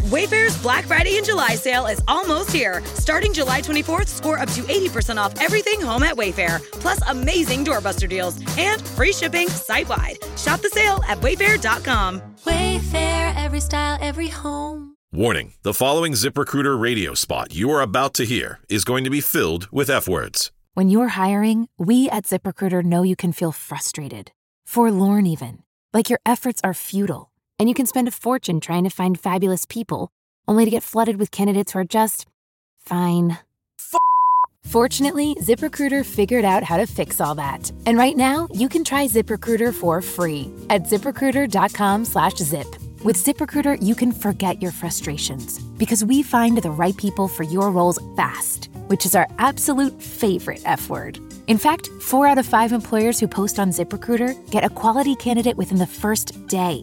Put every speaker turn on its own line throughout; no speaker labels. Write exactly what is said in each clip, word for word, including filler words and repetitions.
Wayfair's Black Friday and July sale is almost here. Starting July twenty-fourth, score up to eighty percent off everything home at Wayfair, plus amazing doorbuster deals and free shipping site-wide. Shop the sale at wayfair dot com.
Wayfair, every style, every home.
Warning, the following ZipRecruiter radio spot you are about to hear is going to be filled with F-words.
When you're hiring, we at ZipRecruiter know you can feel frustrated, forlorn even, like your efforts are futile, and you can spend a fortune trying to find fabulous people, only to get flooded with candidates who are just fine. F- Fortunately, ZipRecruiter figured out how to fix all that. And right now, you can try ZipRecruiter for free at ZipRecruiter.com slash zip. With ZipRecruiter, you can forget your frustrations because we find the right people for your roles fast, which is our absolute favorite F word. In fact, four out of five employers who post on ZipRecruiter get a quality candidate within the first day.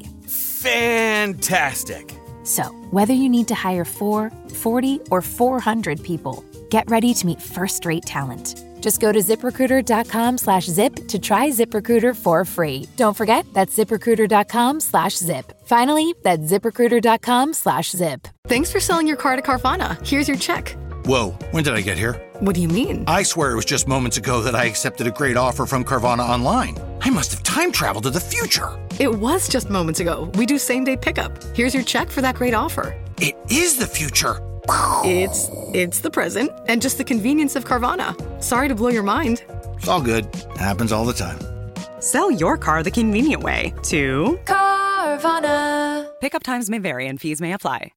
Fantastic.
So, whether you need to hire four, forty, or four hundred people, get ready to meet first-rate talent. Just go to ZipRecruiter.com slash zip to try ZipRecruiter for free. Don't forget, that's ZipRecruiter.com slash zip. Finally, that's ZipRecruiter.com slash zip.
Thanks for selling your car to Carvana. Here's your check.
Whoa, when did I get here?
What do you mean?
I swear it was just moments ago that I accepted a great offer from Carvana online. I must have time traveled to the future.
It was just moments ago. We do same-day pickup. Here's your check for that great offer.
It is the future.
It's it's the present and just the convenience of Carvana. Sorry to blow your mind.
It's all good. Happens all the time.
Sell your car the convenient way to
Carvana.
Pickup times may vary and fees may apply.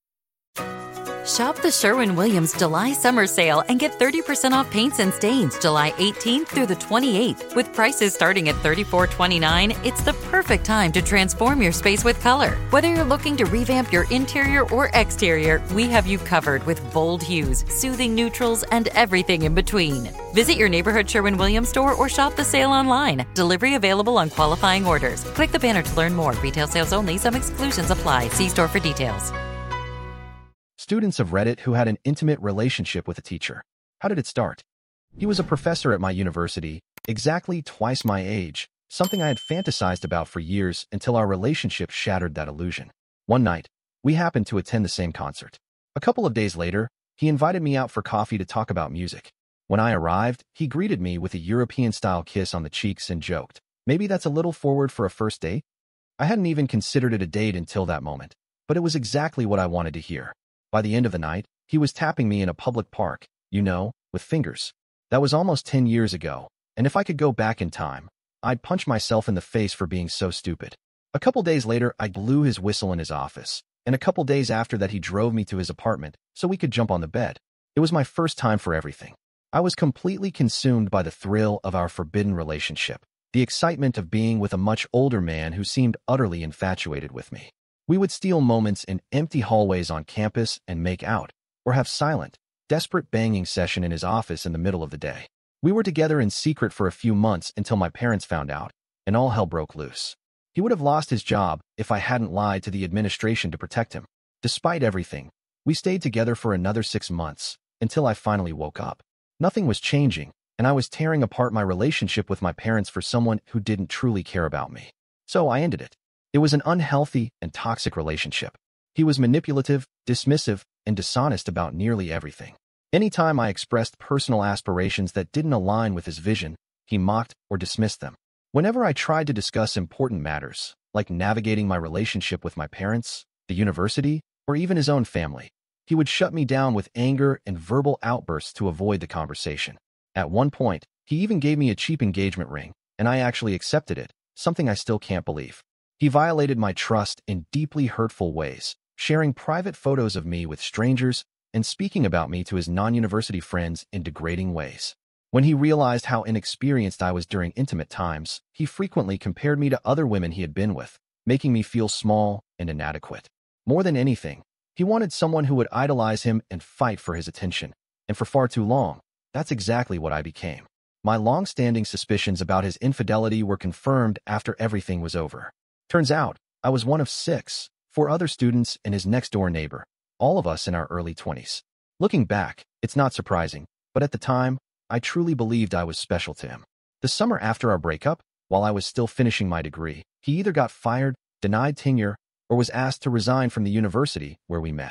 Shop the Sherwin-Williams July Summer Sale and get thirty percent off paints and stains July eighteenth through the twenty-eighth. With prices starting at thirty-four twenty-nine, it's the perfect time to transform your space with color. Whether you're looking to revamp your interior or exterior, we have you covered with bold hues, soothing neutrals, and everything in between. Visit your neighborhood Sherwin-Williams store or shop the sale online. Delivery available on qualifying orders. Click the banner to learn more. Retail sales only. Some exclusions apply. See store for details.
Students have Reddit who had an intimate relationship with a teacher. How did it start? He was a professor at my university, exactly twice my age, something I had fantasized about for years until our relationship shattered that illusion. One night, we happened to attend the same concert. A couple of days later, he invited me out for coffee to talk about music. When I arrived, he greeted me with a European-style kiss on the cheeks and joked, "Maybe that's a little forward for a first date?" I hadn't even considered it a date until that moment, but it was exactly what I wanted to hear. By the end of the night, he was tapping me in a public park, you know, with fingers. That was almost ten years ago, and if I could go back in time, I'd punch myself in the face for being so stupid. A couple days later, I blew his whistle in his office, and a couple days after that he drove me to his apartment so we could jump on the bed. It was my first time for everything. I was completely consumed by the thrill of our forbidden relationship, the excitement of being with a much older man who seemed utterly infatuated with me. We would steal moments in empty hallways on campus and make out, or have silent, desperate banging session in his office in the middle of the day. We were together in secret for a few months until my parents found out, and all hell broke loose. He would have lost his job if I hadn't lied to the administration to protect him. Despite everything, we stayed together for another six months, until I finally woke up. Nothing was changing, and I was tearing apart my relationship with my parents for someone who didn't truly care about me. So I ended it. It was an unhealthy and toxic relationship. He was manipulative, dismissive, and dishonest about nearly everything. Anytime I expressed personal aspirations that didn't align with his vision, he mocked or dismissed them. Whenever I tried to discuss important matters, like navigating my relationship with my parents, the university, or even his own family, he would shut me down with anger and verbal outbursts to avoid the conversation. At one point, he even gave me a cheap engagement ring, and I actually accepted it, something I still can't believe. He violated my trust in deeply hurtful ways, sharing private photos of me with strangers and speaking about me to his non-university friends in degrading ways. When he realized how inexperienced I was during intimate times, he frequently compared me to other women he had been with, making me feel small and inadequate. More than anything, he wanted someone who would idolize him and fight for his attention. And for far too long, that's exactly what I became. My long-standing suspicions about his infidelity were confirmed after everything was over. Turns out, I was one of six, four other students and his next-door neighbor, all of us in our early twenties. Looking back, it's not surprising, but at the time, I truly believed I was special to him. The summer after our breakup, while I was still finishing my degree, he either got fired, denied tenure, or was asked to resign from the university where we met.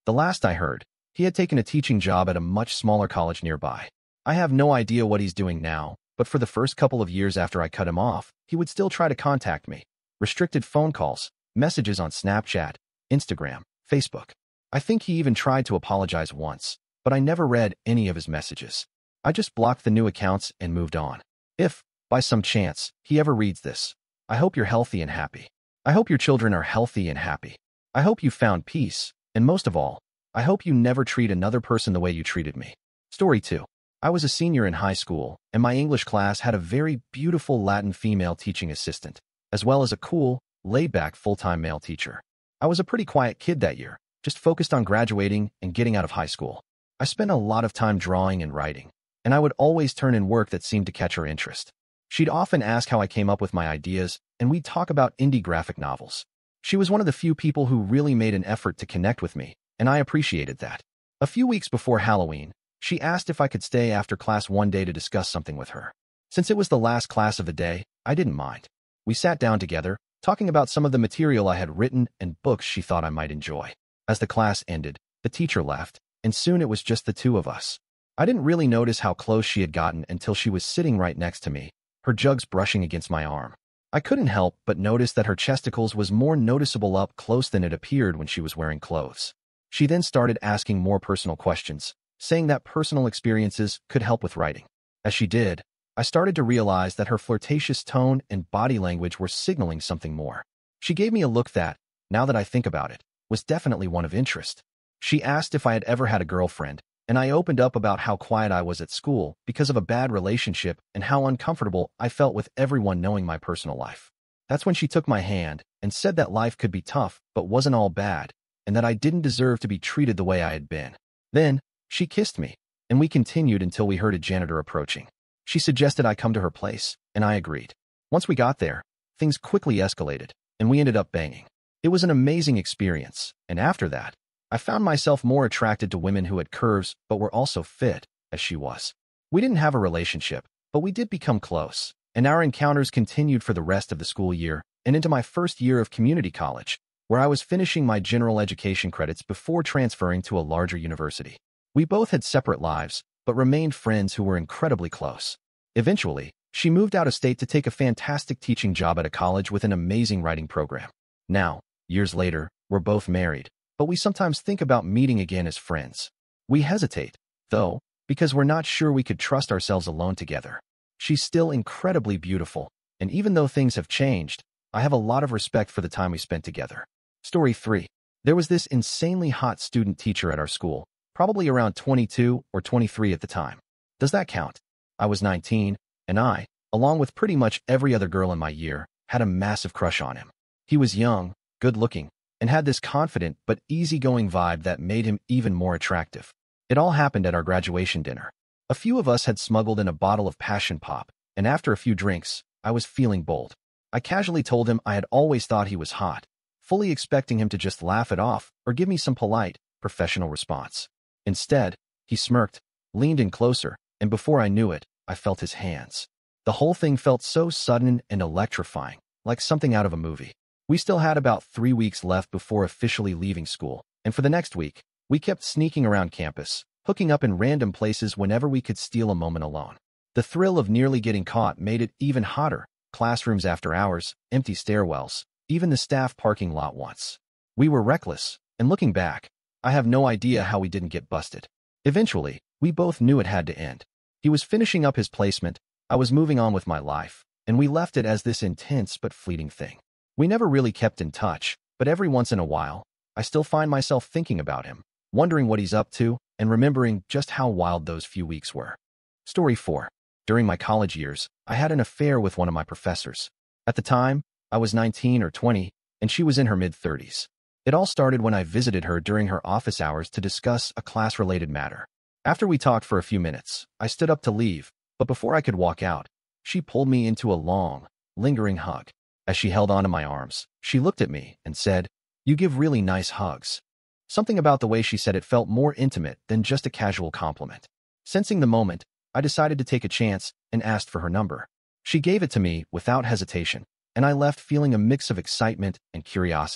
The last I heard, he had taken a teaching job at a much smaller college nearby. I have no idea what he's doing now, but for the first couple of years after I cut him off, he would still try to contact me. Restricted phone calls, messages on Snapchat, Instagram, Facebook. I think he even tried to apologize once, but I never read any of his messages. I just blocked the new accounts and moved on. If, by some chance, he ever reads this, I hope you're healthy and happy. I hope your children are healthy and happy. I hope you found peace, and most of all, I hope you never treat another person the way you treated me. Story two. I was a senior in high school, and my English class had a very beautiful Latin female teaching assistant, as well as a cool, laid-back full-time male teacher. I was a pretty quiet kid that year, just focused on graduating and getting out of high school. I spent a lot of time drawing and writing, and I would always turn in work that seemed to catch her interest. She'd often ask how I came up with my ideas, and we'd talk about indie graphic novels. She was one of the few people who really made an effort to connect with me, and I appreciated that. A few weeks before Halloween, she asked if I could stay after class one day to discuss something with her. Since it was the last class of the day, I didn't mind. We sat down together, talking about some of the material I had written and books she thought I might enjoy. As the class ended, the teacher left, and soon it was just the two of us. I didn't really notice how close she had gotten until she was sitting right next to me, her jugs brushing against my arm. I couldn't help but notice that her chesticles was more noticeable up close than it appeared when she was wearing clothes. She then started asking more personal questions, saying that personal experiences could help with writing. As she did, I started to realize that her flirtatious tone and body language were signaling something more. She gave me a look that, now that I think about it, was definitely one of interest. She asked if I had ever had a girlfriend, and I opened up about how quiet I was at school because of a bad relationship and how uncomfortable I felt with everyone knowing my personal life. That's when she took my hand and said that life could be tough but wasn't all bad, and that I didn't deserve to be treated the way I had been. Then, she kissed me, and we continued until we heard a janitor approaching. She suggested I come to her place, and I agreed. Once we got there, things quickly escalated, and we ended up banging. It was an amazing experience, and after that, I found myself more attracted to women who had curves but were also fit, as she was. We didn't have a relationship, but we did become close, and our encounters continued for the rest of the school year and into my first year of community college, where I was finishing my general education credits before transferring to a larger university. We both had separate lives, but remained friends who were incredibly close. Eventually, she moved out of state to take a fantastic teaching job at a college with an amazing writing program. Now, years later, we're both married, but we sometimes think about meeting again as friends. We hesitate, though, because we're not sure we could trust ourselves alone together. She's still incredibly beautiful, and even though things have changed, I have a lot of respect for the time we spent together. Story three. There was this insanely hot student teacher at our school, probably around twenty-two or twenty-three at the time. Does that count? I was nineteen, and I, along with pretty much every other girl in my year, had a massive crush on him. He was young, good-looking, and had this confident but easygoing vibe that made him even more attractive. It all happened at our graduation dinner. A few of us had smuggled in a bottle of Passion Pop, and after a few drinks, I was feeling bold. I casually told him I had always thought he was hot, fully expecting him to just laugh it off or give me some polite, professional response. Instead, he smirked, leaned in closer, and before I knew it, I felt his hands. The whole thing felt so sudden and electrifying, like something out of a movie. We still had about three weeks left before officially leaving school, and for the next week, we kept sneaking around campus, hooking up in random places whenever we could steal a moment alone. The thrill of nearly getting caught made it even hotter. Classrooms after hours, empty stairwells, even the staff parking lot once. We were reckless, and looking back, I have no idea how we didn't get busted. Eventually, we both knew it had to end. He was finishing up his placement, I was moving on with my life, and we left it as this intense but fleeting thing. We never really kept in touch, but every once in a while, I still find myself thinking about him, wondering what he's up to, and remembering just how wild those few weeks were. Story four. During my college years, I had an affair with one of my professors. At the time, I was nineteen or twenty, and she was in her mid-thirties. It all started when I visited her during her office hours to discuss a class-related matter. After we talked for a few minutes, I stood up to leave, but before I could walk out, she pulled me into a long, lingering hug. As she held onto my arms, she looked at me and said, "You give really nice hugs." Something about the way she said it felt more intimate than just a casual compliment. Sensing the moment, I decided to take a chance and asked for her number. She gave it to me without hesitation, and I left feeling a mix of excitement and curiosity.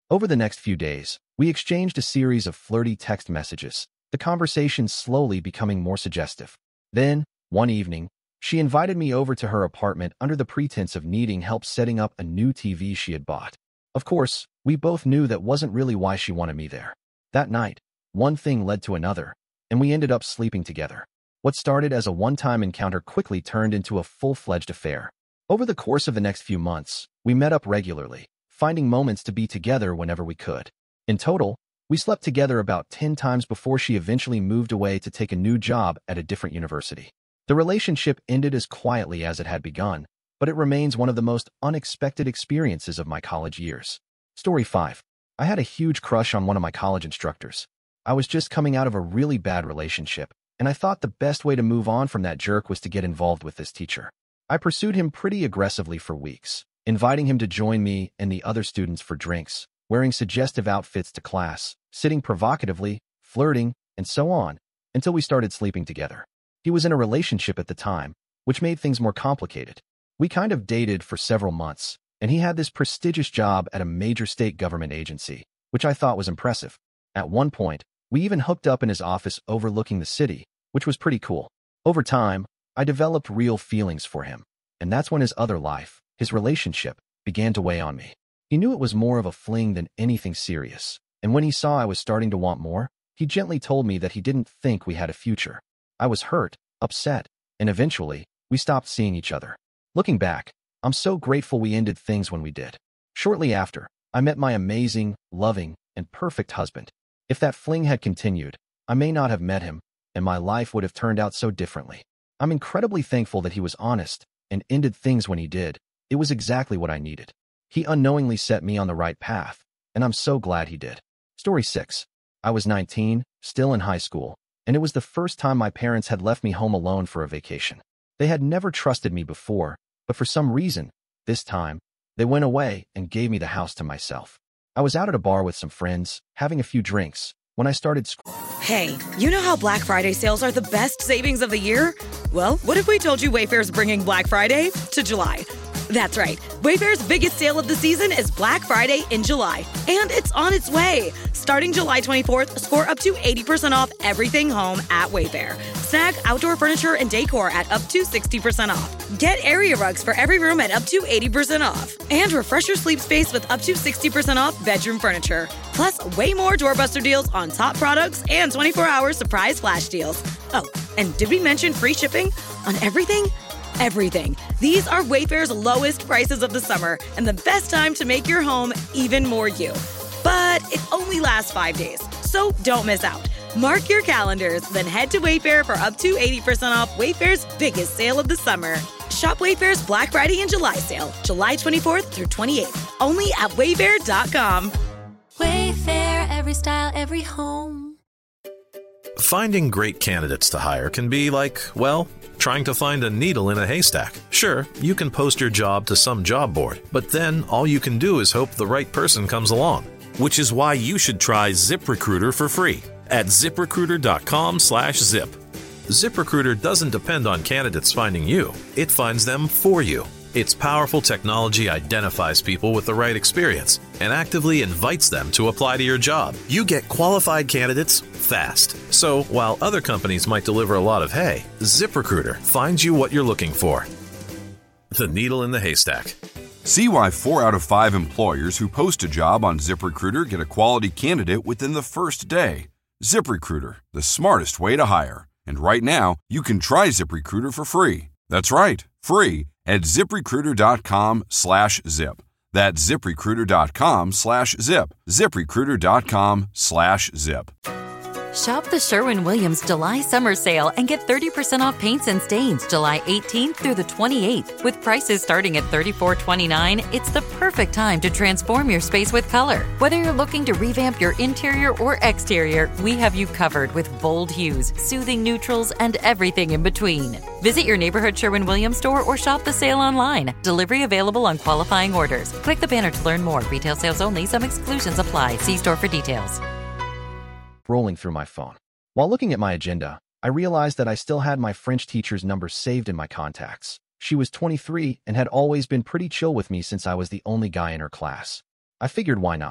Over the next few days, we exchanged a series of flirty text messages, the conversation slowly becoming more suggestive. Then, one evening, she invited me over to her apartment under the pretense of needing help setting up a new T V she had bought. Of course, we both knew that wasn't really why she wanted me there. That night, one thing led to another, and we ended up sleeping together. What started as a one-time encounter quickly turned into a full-fledged affair. Over the course of the next few months, we met up regularly, finding moments to be together whenever we could. In total, we slept together about ten times before she eventually moved away to take a new job at a different university. The relationship ended as quietly as it had begun, but it remains one of the most unexpected experiences of my college years. Story five. I had a huge crush on one of my college instructors. I was just coming out of a really bad relationship, and I thought the best way to move on from that jerk was to get involved with this teacher. I pursued him pretty aggressively for weeks, inviting him to join me and the other students for drinks, wearing suggestive outfits to class, sitting provocatively, flirting, and so on, until we started sleeping together. He was in a relationship at the time, which made things more complicated. We kind of dated for several months, and he had this prestigious job at a major state government agency, which I thought was impressive. At one point, we even hooked up in his office overlooking the city, which was pretty cool. Over time, I developed real feelings for him, and that's when his other life, his relationship, began to weigh on me. He knew it was more of a fling than anything serious, and when he saw I was starting to want more, he gently told me that he didn't think we had a future. I was hurt, upset, and eventually, we stopped seeing each other. Looking back, I'm so grateful we ended things when we did. Shortly after, I met my amazing, loving, and perfect husband. If that fling had continued, I may not have met him, and my life would have turned out so differently. I'm incredibly thankful that he was honest and ended things when he did. It was exactly what I needed. He unknowingly set me on the right path, and I'm so glad he did. Story six. I was nineteen, still in high school, and it was the first time my parents had left me home alone for a vacation. They had never trusted me before, but for some reason, this time, they went away and gave me the house to myself. I was out at a bar with some friends, having a few drinks, when I started sc-
Hey, you know how Black Friday sales are the best savings of the year? Well, what if we told you Wayfair's bringing Black Friday to July? That's right. Wayfair's biggest sale of the season is Black Friday in July, and it's on its way. Starting July twenty-fourth, score up to eighty percent off everything home at Wayfair. Snag outdoor furniture and decor at up to sixty percent off. Get area rugs for every room at up to eighty percent off. And refresh your sleep space with up to sixty percent off bedroom furniture. Plus, way more doorbuster deals on top products and twenty-four hour surprise flash deals. Oh, and did we mention free shipping on everything? Everything. These are Wayfair's lowest prices of the summer and the best time to make your home even more you. But it only lasts five days, so don't miss out. Mark your calendars, then head to Wayfair for up to eighty percent off Wayfair's biggest sale of the summer. Shop Wayfair's Black Friday and July sale, July twenty-fourth through twenty-eighth, only at wayfair dot com.
Wayfair, every style, every home.
Finding great candidates to hire can be like, well, trying to find a needle in a haystack. Sure, you can post your job to some job board, but then all you can do is hope the right person comes along. Which is why you should try ZipRecruiter for free at ZipRecruiter.com slash zip. ZipRecruiter doesn't depend on candidates finding you. It finds them for you. Its powerful technology identifies people with the right experience and actively invites them to apply to your job. You get qualified candidates fast. So while other companies might deliver a lot of hay, ZipRecruiter finds you what you're looking for. The needle in the haystack.
See why four out of five employers who post a job on ZipRecruiter get a quality candidate within the first day. ZipRecruiter, the smartest way to hire. And right now, you can try ZipRecruiter for free. That's right, free at ZipRecruiter.com slash zip. That's ZipRecruiter.com slash zip. ZipRecruiter.com slash zip.
Shop the Sherwin-Williams July Summer Sale and get thirty percent off paints and stains July eighteenth through the twenty-eighth. With prices starting at thirty-four twenty-nine, it's the perfect time to transform your space with color. Whether you're looking to revamp your interior or exterior, we have you covered with bold hues, soothing neutrals, and everything in between. Visit your neighborhood Sherwin-Williams store or shop the sale online. Delivery available on qualifying orders. Click the banner to learn more. Retail sales only. Some exclusions apply. See store for details.
Rolling through my phone. While looking at my agenda, I realized that I still had my French teacher's number saved in my contacts. She was twenty-three and had always been pretty chill with me since I was the only guy in her class. I figured why not.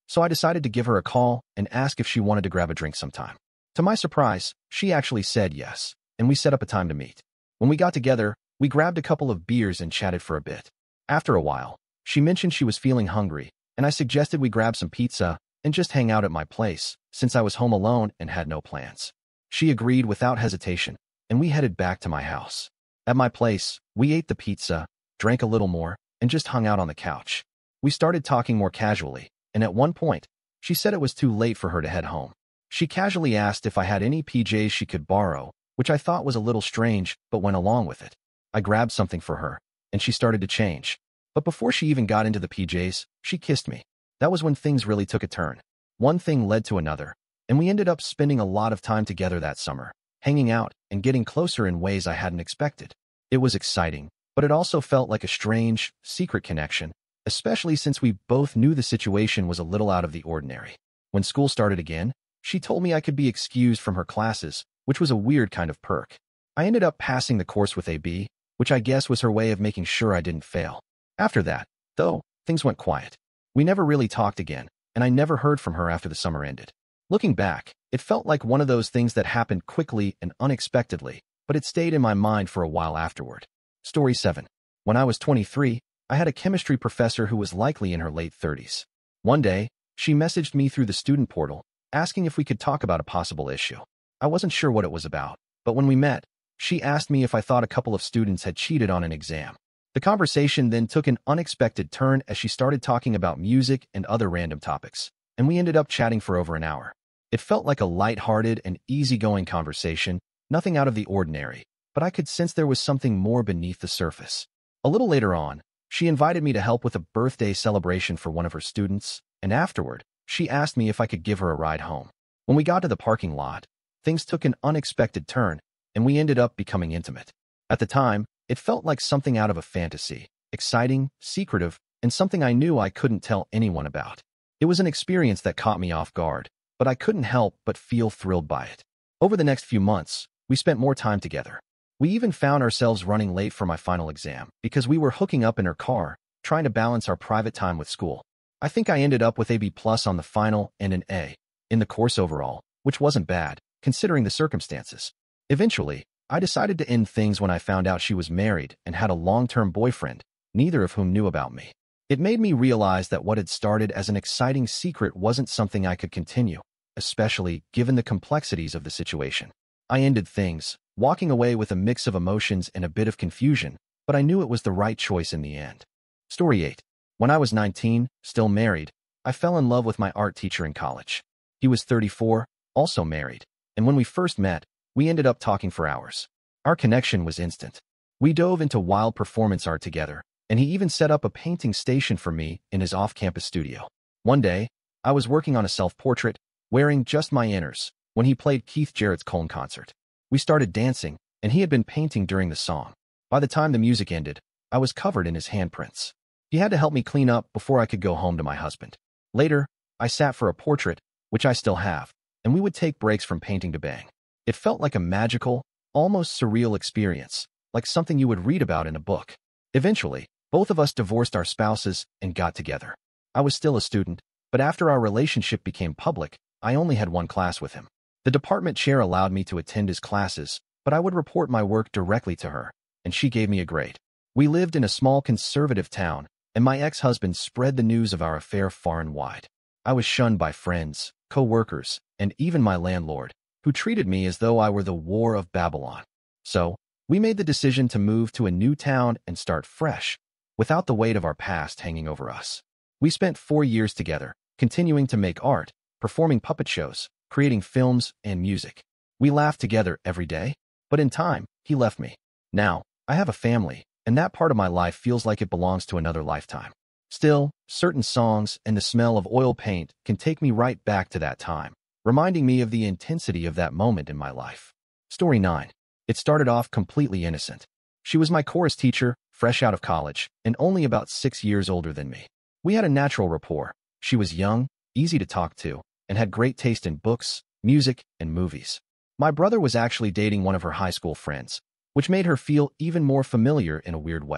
so I decided to give her a call and ask if she wanted to grab a drink sometime. To my surprise, she actually said yes, and we set up a time to meet. When we got together, we grabbed a couple of beers and chatted for a bit. After a while, she mentioned she was feeling hungry, and I suggested we grab some pizza and just hang out at my place, since I was home alone and had no plans. She agreed without hesitation, and we headed back to my house. At my place, we ate the pizza, drank a little more, and just hung out on the couch. We started talking more casually, and at one point, she said it was too late for her to head home. She casually asked if I had any P Js she could borrow, which I thought was a little strange, but went along with it. I grabbed something for her, and she started to change. But before she even got into the P Js, she kissed me. That was when things really took a turn. One thing led to another, and we ended up spending a lot of time together that summer, hanging out and getting closer in ways I hadn't expected. It was exciting, but it also felt like a strange, secret connection, especially since we both knew the situation was a little out of the ordinary. When school started again, she told me I could be excused from her classes, which was a weird kind of perk. I ended up passing the course with A B, which I guess was her way of making sure I didn't fail. After that, though, things went quiet. We never really talked again, and I never heard from her after the summer ended. Looking back, it felt like one of those things that happened quickly and unexpectedly, but it stayed in my mind for a while afterward. Story seven. When I was twenty-three, I had a chemistry professor who was likely in her late thirties. One day, she messaged me through the student portal, asking if we could talk about a possible issue. I wasn't sure what it was about, but when we met, she asked me if I thought a couple of students had cheated on an exam. The conversation then took an unexpected turn as she started talking about music and other random topics, and we ended up chatting for over an hour. It felt like a light-hearted and easygoing conversation, nothing out of the ordinary, but I could sense there was something more beneath the surface. A little later on, she invited me to help with a birthday celebration for one of her students, and afterward, she asked me if I could give her a ride home. When we got to the parking lot, things took an unexpected turn, and we ended up becoming intimate. At the time, it felt like something out of a fantasy, exciting, secretive, and something I knew I couldn't tell anyone about. It was an experience that caught me off guard, but I couldn't help but feel thrilled by it. Over the next few months, we spent more time together. We even found ourselves running late for my final exam because we were hooking up in her car, trying to balance our private time with school. I think I ended up with a B plus on the final and an A in the course overall, which wasn't bad, considering the circumstances. Eventually, I decided to end things when I found out she was married and had a long-term boyfriend, neither of whom knew about me. It made me realize that what had started as an exciting secret wasn't something I could continue, especially given the complexities of the situation. I ended things, walking away with a mix of emotions and a bit of confusion, but I knew it was the right choice in the end. Story eight. When I was nineteen, still married, I fell in love with my art teacher in college. He was thirty-four, also married, and when we first met, we ended up talking for hours. Our connection was instant. We dove into wild performance art together, and he even set up a painting station for me in his off-campus studio. One day, I was working on a self-portrait, wearing just my inners, when he played Keith Jarrett's Cologne concert. We started dancing, and he had been painting during the song. By the time the music ended, I was covered in his handprints. He had to help me clean up before I could go home to my husband. Later, I sat for a portrait, which I still have, and we would take breaks from painting to bang. It felt like a magical, almost surreal experience, like something you would read about in a book. Eventually, both of us divorced our spouses and got together. I was still a student, but after our relationship became public, I only had one class with him. The department chair allowed me to attend his classes, but I would report my work directly to her, and she gave me a grade. We lived in a small conservative town, and my ex-husband spread the news of our affair far and wide. I was shunned by friends, co-workers, and even my landlord, who treated me as though I were the War of Babylon. So, we made the decision to move to a new town and start fresh, without the weight of our past hanging over us. We spent four years together, continuing to make art, performing puppet shows, creating films and music. We laughed together every day, but in time, he left me. Now, I have a family, and that part of my life feels like it belongs to another lifetime. Still, certain songs and the smell of oil paint can take me right back to that time, reminding me of the intensity of that moment in my life. Story nine. It started off completely innocent. She was my chorus teacher, fresh out of college, and only about six years older than me. We had a natural rapport. She was young, easy to talk to, and had great taste in books, music, and movies. My brother was actually dating one of her high school friends, which made her feel even more familiar in a weird way.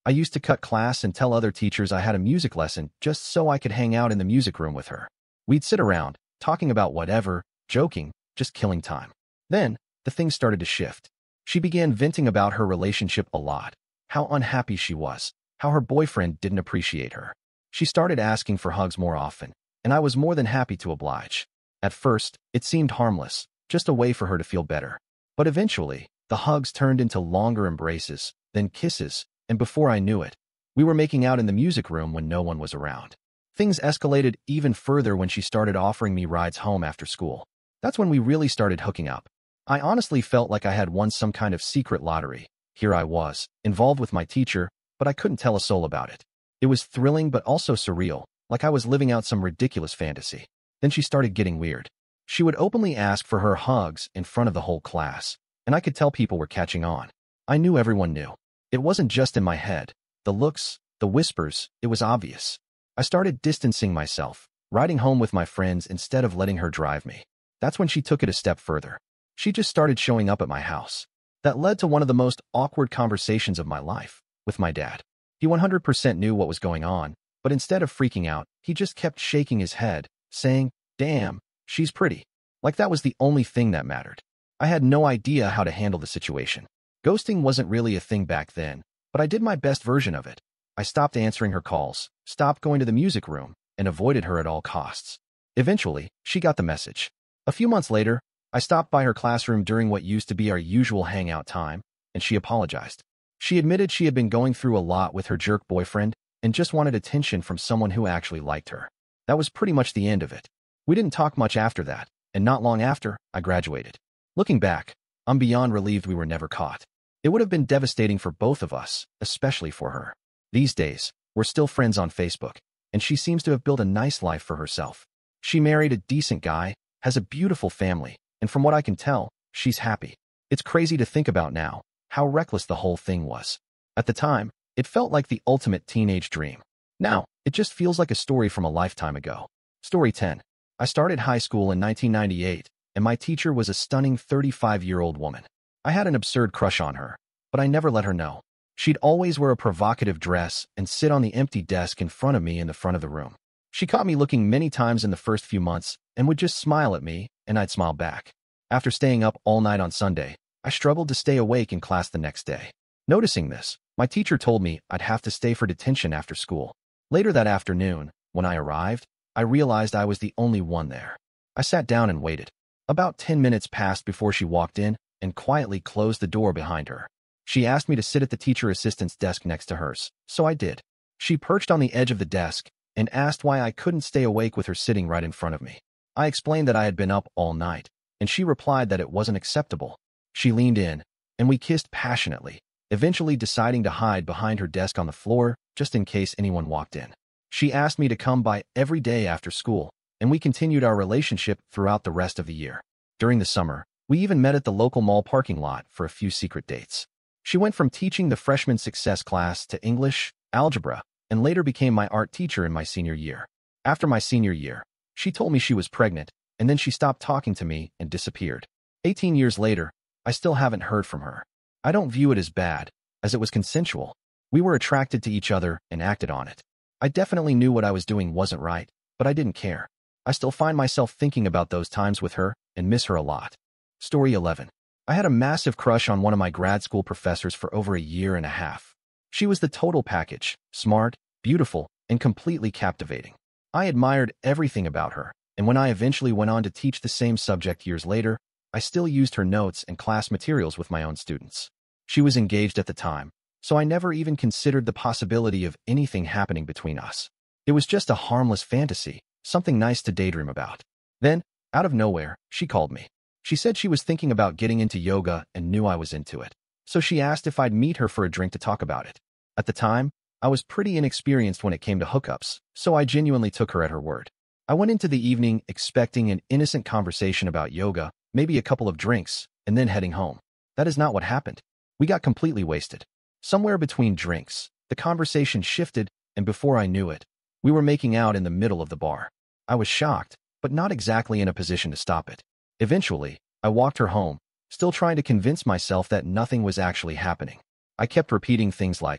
I used to cut class and tell other teachers I had a music lesson just so I could hang out in the music room with her. We'd sit around, talking about whatever, joking, just killing time. Then, the things started to shift. She began venting about her relationship a lot, how unhappy she was, how her boyfriend didn't appreciate her. She started asking for hugs more often, and I was more than happy to oblige. At first, it seemed harmless, just a way for her to feel better. But eventually, the hugs turned into longer embraces, then kisses, and before I knew it, we were making out in the music room when no one was around. Things escalated even further when she started offering me rides home after school. That's when we really started hooking up. I honestly felt like I had won some kind of secret lottery. Here I was, involved with my teacher, but I couldn't tell a soul about it. It was thrilling but also surreal, like I was living out some ridiculous fantasy. Then she started getting weird. She would openly ask for her hugs in front of the whole class, and I could tell people were catching on. I knew everyone knew. It wasn't just in my head. The looks, the whispers, it was obvious. I started distancing myself, riding home with my friends instead of letting her drive me. That's when she took it a step further. She just started showing up at my house. That led to one of the most awkward conversations of my life, with my dad. He one hundred percent knew what was going on, but instead of freaking out, he just kept shaking his head, saying, "Damn, she's pretty." Like that was the only thing that mattered. I had no idea how to handle the situation. Ghosting wasn't really a thing back then, but I did my best version of it. I stopped answering her calls, stopped going to the music room, and avoided her at all costs. Eventually, she got the message. A few months later, I stopped by her classroom during what used to be our usual hangout time, and she apologized. She admitted she had been going through a lot with her jerk boyfriend and just wanted attention from someone who actually liked her. That was pretty much the end of it. We didn't talk much after that, and not long after, I graduated. Looking back, I'm beyond relieved we were never caught. It would have been devastating for both of us, especially for her. These days, we're still friends on Facebook, and she seems to have built a nice life for herself. She married a decent guy, has a beautiful family, and from what I can tell, she's happy. It's crazy to think about now, how reckless the whole thing was. At the time, it felt like the ultimate teenage dream. Now, it just feels like a story from a lifetime ago. Story ten. I started high school in nineteen ninety-eight, and my teacher was a stunning thirty-five-year-old woman. I had an absurd crush on her, but I never let her know. She'd always wear a provocative dress and sit on the empty desk in front of me in the front of the room. She caught me looking many times in the first few months and would just smile at me, and I'd smile back. After staying up all night on Sunday, I struggled to stay awake in class the next day. Noticing this, my teacher told me I'd have to stay for detention after school. Later that afternoon, when I arrived, I realized I was the only one there. I sat down and waited. About ten minutes passed before she walked in and quietly closed the door behind her. She asked me to sit at the teacher assistant's desk next to hers, so I did. She perched on the edge of the desk and asked why I couldn't stay awake with her sitting right in front of me. I explained that I had been up all night, and she replied that it wasn't acceptable. She leaned in, and we kissed passionately, eventually deciding to hide behind her desk on the floor just in case anyone walked in. She asked me to come by every day after school, and we continued our relationship throughout the rest of the year. During the summer, we even met at the local mall parking lot for a few secret dates. She went from teaching the freshman success class to English, algebra, and later became my art teacher in my senior year. After my senior year, she told me she was pregnant, and then she stopped talking to me and disappeared. Eighteen years later, I still haven't heard from her. I don't view it as bad, as it was consensual. We were attracted to each other and acted on it. I definitely knew what I was doing wasn't right, but I didn't care. I still find myself thinking about those times with her and miss her a lot. Story eleven. I had a massive crush on one of my grad school professors for over a year and a half. She was the total package, smart, beautiful, and completely captivating. I admired everything about her, and when I eventually went on to teach the same subject years later, I still used her notes and class materials with my own students. She was engaged at the time, so I never even considered the possibility of anything happening between us. It was just a harmless fantasy, something nice to daydream about. Then, out of nowhere, she called me. She said she was thinking about getting into yoga and knew I was into it, so she asked if I'd meet her for a drink to talk about it. At the time, I was pretty inexperienced when it came to hookups, so I genuinely took her at her word. I went into the evening expecting an innocent conversation about yoga, maybe a couple of drinks, and then heading home. That is not what happened. We got completely wasted. Somewhere between drinks, the conversation shifted, and before I knew it, we were making out in the middle of the bar. I was shocked, but not exactly in a position to stop it. Eventually, I walked her home, still trying to convince myself that nothing was actually happening. I kept repeating things like,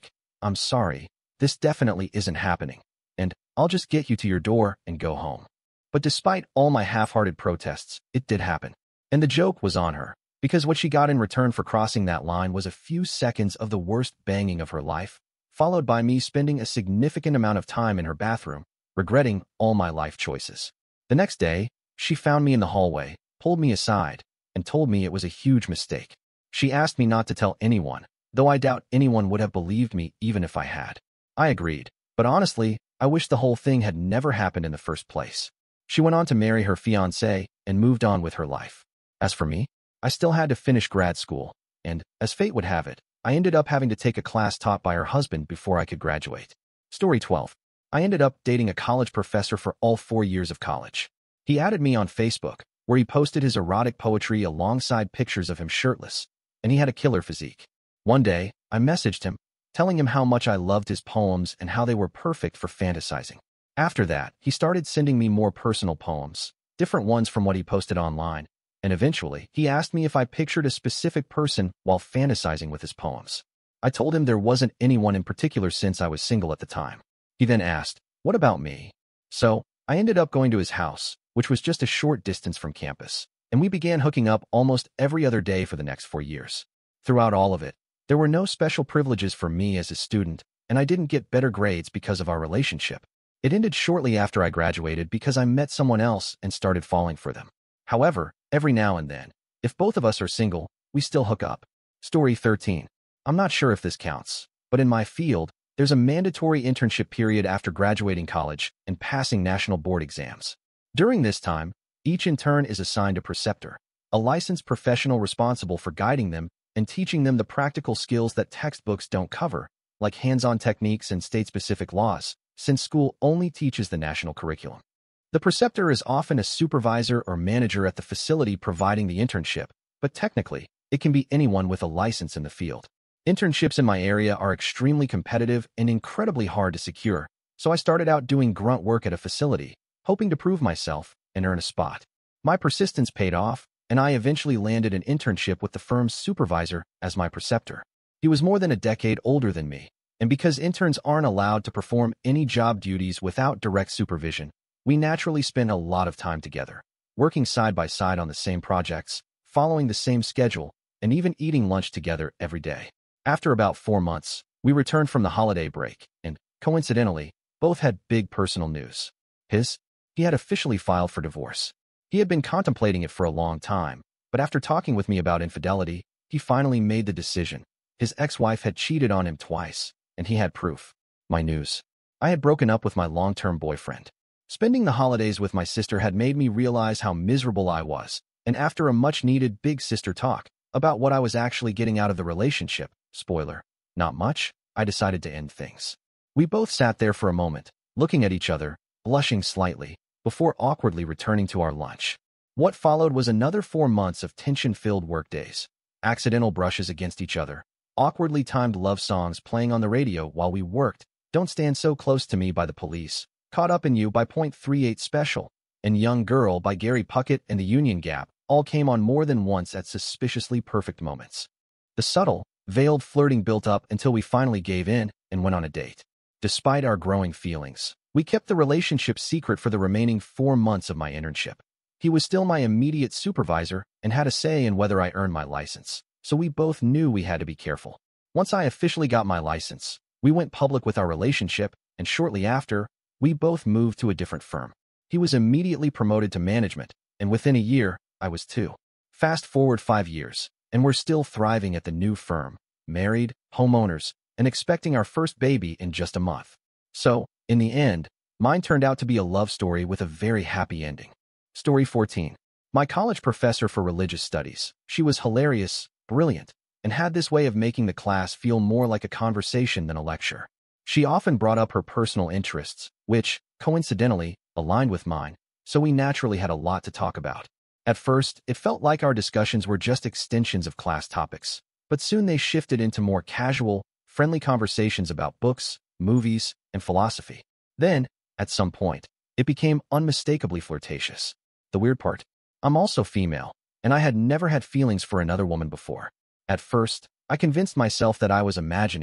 I'm sorry, this definitely isn't happening, and I'll just get you to your door and go home. But despite all my half-hearted protests, it did happen. And the joke was on her, because what she got in return for crossing that line was a few seconds of the worst banging of her life, followed by me spending a significant amount of time in her bathroom, regretting all my life choices. The next day, she found me in the hallway, pulled me aside, and told me it was a huge mistake. She asked me not to tell anyone, though I doubt anyone would have believed me even if I had. I agreed, but honestly, I wish the whole thing had never happened in the first place. She went on to marry her fiancé and moved on with her life. As for me, I still had to finish grad school, and, as fate would have it, I ended up having to take a class taught by her husband before I could graduate. Story twelve. I ended up dating a college professor for all four years of college. He added me on Facebook, where he posted his erotic poetry alongside pictures of him shirtless, and he had a killer physique. One day, I messaged him, telling him how much I loved his poems and how they were perfect for fantasizing. After that, he started sending me more personal poems, different ones from what he posted online, and eventually, he asked me if I pictured a specific person while fantasizing with his poems. I told him there wasn't anyone in particular since I was single at the time. He then asked, "What about me?" So, I ended up going to his house, which was just a short distance from campus, and we began hooking up almost every other day for the next four years. Throughout all of it, there were no special privileges for me as a student, and I didn't get better grades because of our relationship. It ended shortly after I graduated because I met someone else and started falling for them. However, every now and then, if both of us are single, we still hook up. Story thirteen. I'm not sure if this counts, but in my field, there's a mandatory internship period after graduating college and passing national board exams. During this time, each intern is assigned a preceptor, a licensed professional responsible for guiding them and teaching them the practical skills that textbooks don't cover, like hands-on techniques and state-specific laws, since school only teaches the national curriculum. The preceptor is often a supervisor or manager at the facility providing the internship, but technically, it can be anyone with a license in the field. Internships in my area are extremely competitive and incredibly hard to secure, so I started out doing grunt work at a facility, hoping to prove myself and earn a spot. My persistence paid off, and I eventually landed an internship with the firm's supervisor as my preceptor. He was more than a decade older than me, and because interns aren't allowed to perform any job duties without direct supervision, we naturally spent a lot of time together, working side by side on the same projects, following the same schedule, and even eating lunch together every day. After about four months, we returned from the holiday break, and, coincidentally, both had big personal news. His, he had officially filed for divorce. He had been contemplating it for a long time, but after talking with me about infidelity, he finally made the decision. His ex-wife had cheated on him twice, and he had proof. My news. I had broken up with my long-term boyfriend. Spending the holidays with my sister had made me realize how miserable I was, and after a much-needed big sister talk about what I was actually getting out of the relationship, spoiler, not much, I decided to end things. We both sat there for a moment, looking at each other, blushing slightly, before awkwardly returning to our lunch. What followed was another four months of tension-filled workdays, accidental brushes against each other, awkwardly timed love songs playing on the radio while we worked, Don't Stand So Close to Me by The Police, Caught Up in You by point three eight Special, and Young Girl by Gary Puckett and the Union Gap all came on more than once at suspiciously perfect moments. The subtle, veiled flirting built up until we finally gave in and went on a date. Despite our growing feelings, we kept the relationship secret for the remaining four months of my internship. He was still my immediate supervisor and had a say in whether I earned my license, so we both knew we had to be careful. Once I officially got my license, we went public with our relationship, and shortly after, we both moved to a different firm. He was immediately promoted to management, and within a year, I was too. Fast forward five years, and we're still thriving at the new firm, married, homeowners, and expecting our first baby in just a month. So, in the end, mine turned out to be a love story with a very happy ending. Story fourteen. My college professor for religious studies. She was hilarious, brilliant, and had this way of making the class feel more like a conversation than a lecture. She often brought up her personal interests, which, coincidentally, aligned with mine, so we naturally had a lot to talk about. At first, it felt like our discussions were just extensions of class topics, but soon they shifted into more casual, friendly conversations about books, movies, and philosophy. Then, at some point, it became unmistakably flirtatious. The weird part? I'm also female, and I had never had feelings for another woman before. At first, I convinced myself that I was imagining it,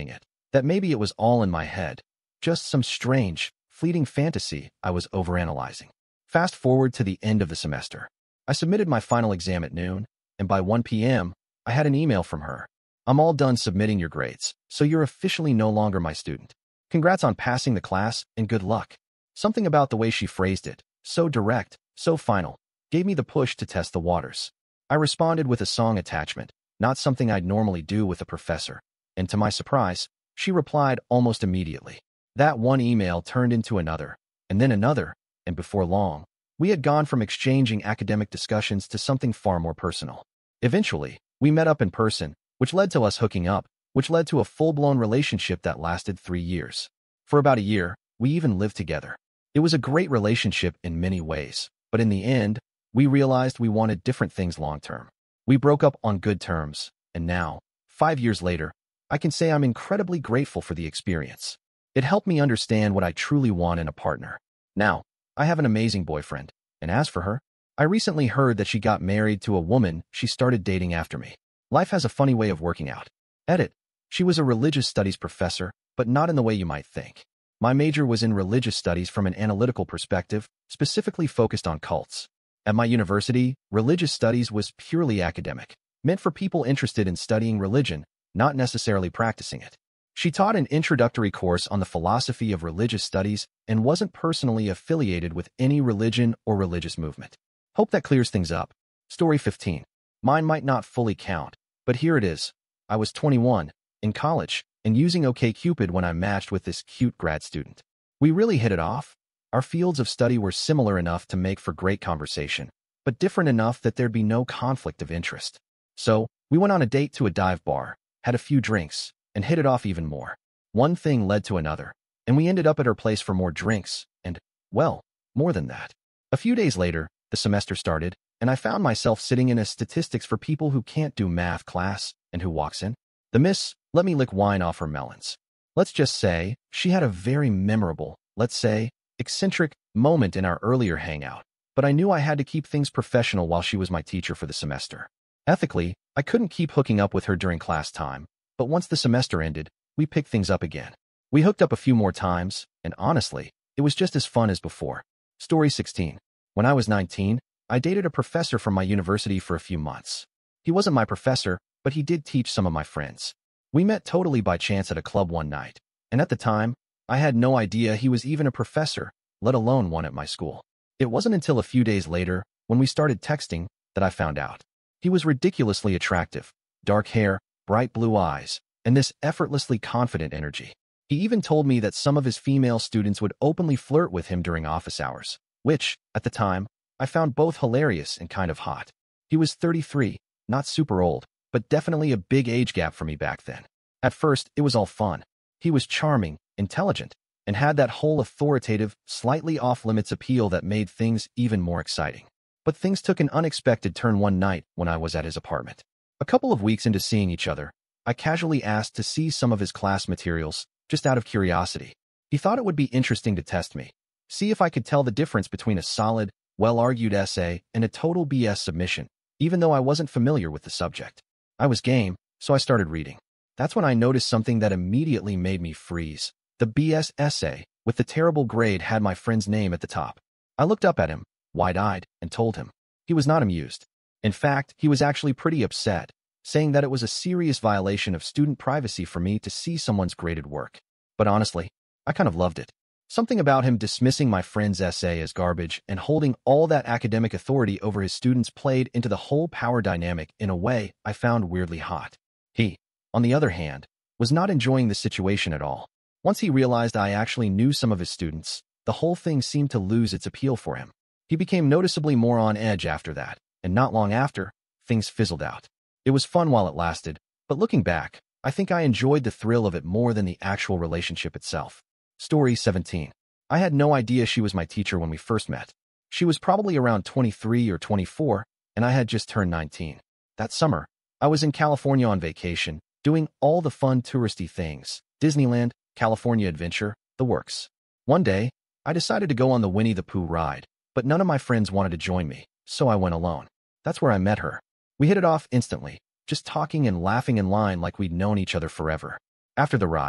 that maybe it was all in my head, just some strange, fleeting fantasy I was overanalyzing. Fast forward to the end of the semester. I submitted my final exam at noon, and by one p m, I had an email from her. I'm all done submitting your grades, so you're officially no longer my student. Congrats on passing the class, and good luck. Something about the way she phrased it, so direct, so final, gave me the push to test the waters. I responded with a song attachment, not something I'd normally do with a professor, and to my surprise, she replied almost immediately. That one email turned into another, and then another, and before long, we had gone from exchanging academic discussions to something far more personal. Eventually, we met up in person, which led to us hooking up, which led to a full-blown relationship that lasted three years. For about a year, we even lived together. It was a great relationship in many ways, but in the end, we realized we wanted different things long-term. We broke up on good terms, and now, five years later, I can say I'm incredibly grateful for the experience. It helped me understand what I truly want in a partner. Now, I have an amazing boyfriend, and as for her, I recently heard that she got married to a woman she started dating after me. Life has a funny way of working out. Edit. She was a religious studies professor, but not in the way you might think. My major was in religious studies from an analytical perspective, specifically focused on cults. At my university, religious studies was purely academic, meant for people interested in studying religion, not necessarily practicing it. She taught an introductory course on the philosophy of religious studies and wasn't personally affiliated with any religion or religious movement. Hope that clears things up. Story fifteen. Mine might not fully count, but here it is. I was twenty-one, in college, and using OkCupid when I matched with this cute grad student. We really hit it off. Our fields of study were similar enough to make for great conversation, but different enough that there'd be no conflict of interest. So, we went on a date to a dive bar, had a few drinks, and hit it off even more. One thing led to another, and we ended up at her place for more drinks, and, well, more than that. A few days later, the semester started, and I found myself sitting in a statistics for people who can't do math class, and who walks in? The miss, let me lick wine off her melons. Let's just say, she had a very memorable, let's say, eccentric moment in our earlier hangout, but I knew I had to keep things professional while she was my teacher for the semester. Ethically, I couldn't keep hooking up with her during class time, but once the semester ended, we picked things up again. We hooked up a few more times, and honestly, it was just as fun as before. Story sixteen. When I was nineteen, I dated a professor from my university for a few months. He wasn't my professor, but he did teach some of my friends. We met totally by chance at a club one night, and at the time, I had no idea he was even a professor, let alone one at my school. It wasn't until a few days later, when we started texting, that I found out. He was ridiculously attractive, dark hair, bright blue eyes, and this effortlessly confident energy. He even told me that some of his female students would openly flirt with him during office hours, which, at the time, I found both hilarious and kind of hot. He was thirty-three, not super old, but definitely a big age gap for me back then. At first, it was all fun. He was charming, intelligent, and had that whole authoritative, slightly off-limits appeal that made things even more exciting. But things took an unexpected turn one night when I was at his apartment. A couple of weeks into seeing each other, I casually asked to see some of his class materials, just out of curiosity. He thought it would be interesting to test me, see if I could tell the difference between a solid, well-argued essay and a total B S submission, even though I wasn't familiar with the subject. I was game, so I started reading. That's when I noticed something that immediately made me freeze. The B S essay, with the terrible grade, had my friend's name at the top. I looked up at him, wide-eyed, and told him. He was not amused. In fact, he was actually pretty upset, saying that it was a serious violation of student privacy for me to see someone's graded work. But honestly, I kind of loved it. Something about him dismissing my friend's essay as garbage and holding all that academic authority over his students played into the whole power dynamic in a way I found weirdly hot. He, on the other hand, was not enjoying the situation at all. Once he realized I actually knew some of his students, the whole thing seemed to lose its appeal for him. He became noticeably more on edge after that, and not long after, things fizzled out. It was fun while it lasted, but looking back, I think I enjoyed the thrill of it more than the actual relationship itself. Story seventeen. I had no idea she was my teacher when we first met. She was probably around twenty-three or twenty-four, and I had just turned nineteen. That summer, I was in California on vacation, doing all the fun touristy things, Disneyland, California Adventure, the works. One day, I decided to go on the Winnie the Pooh ride, but none of my friends wanted to join me, so I went alone. That's where I met her. We hit it off instantly, just talking and laughing in line like we'd known each other forever. After the ride,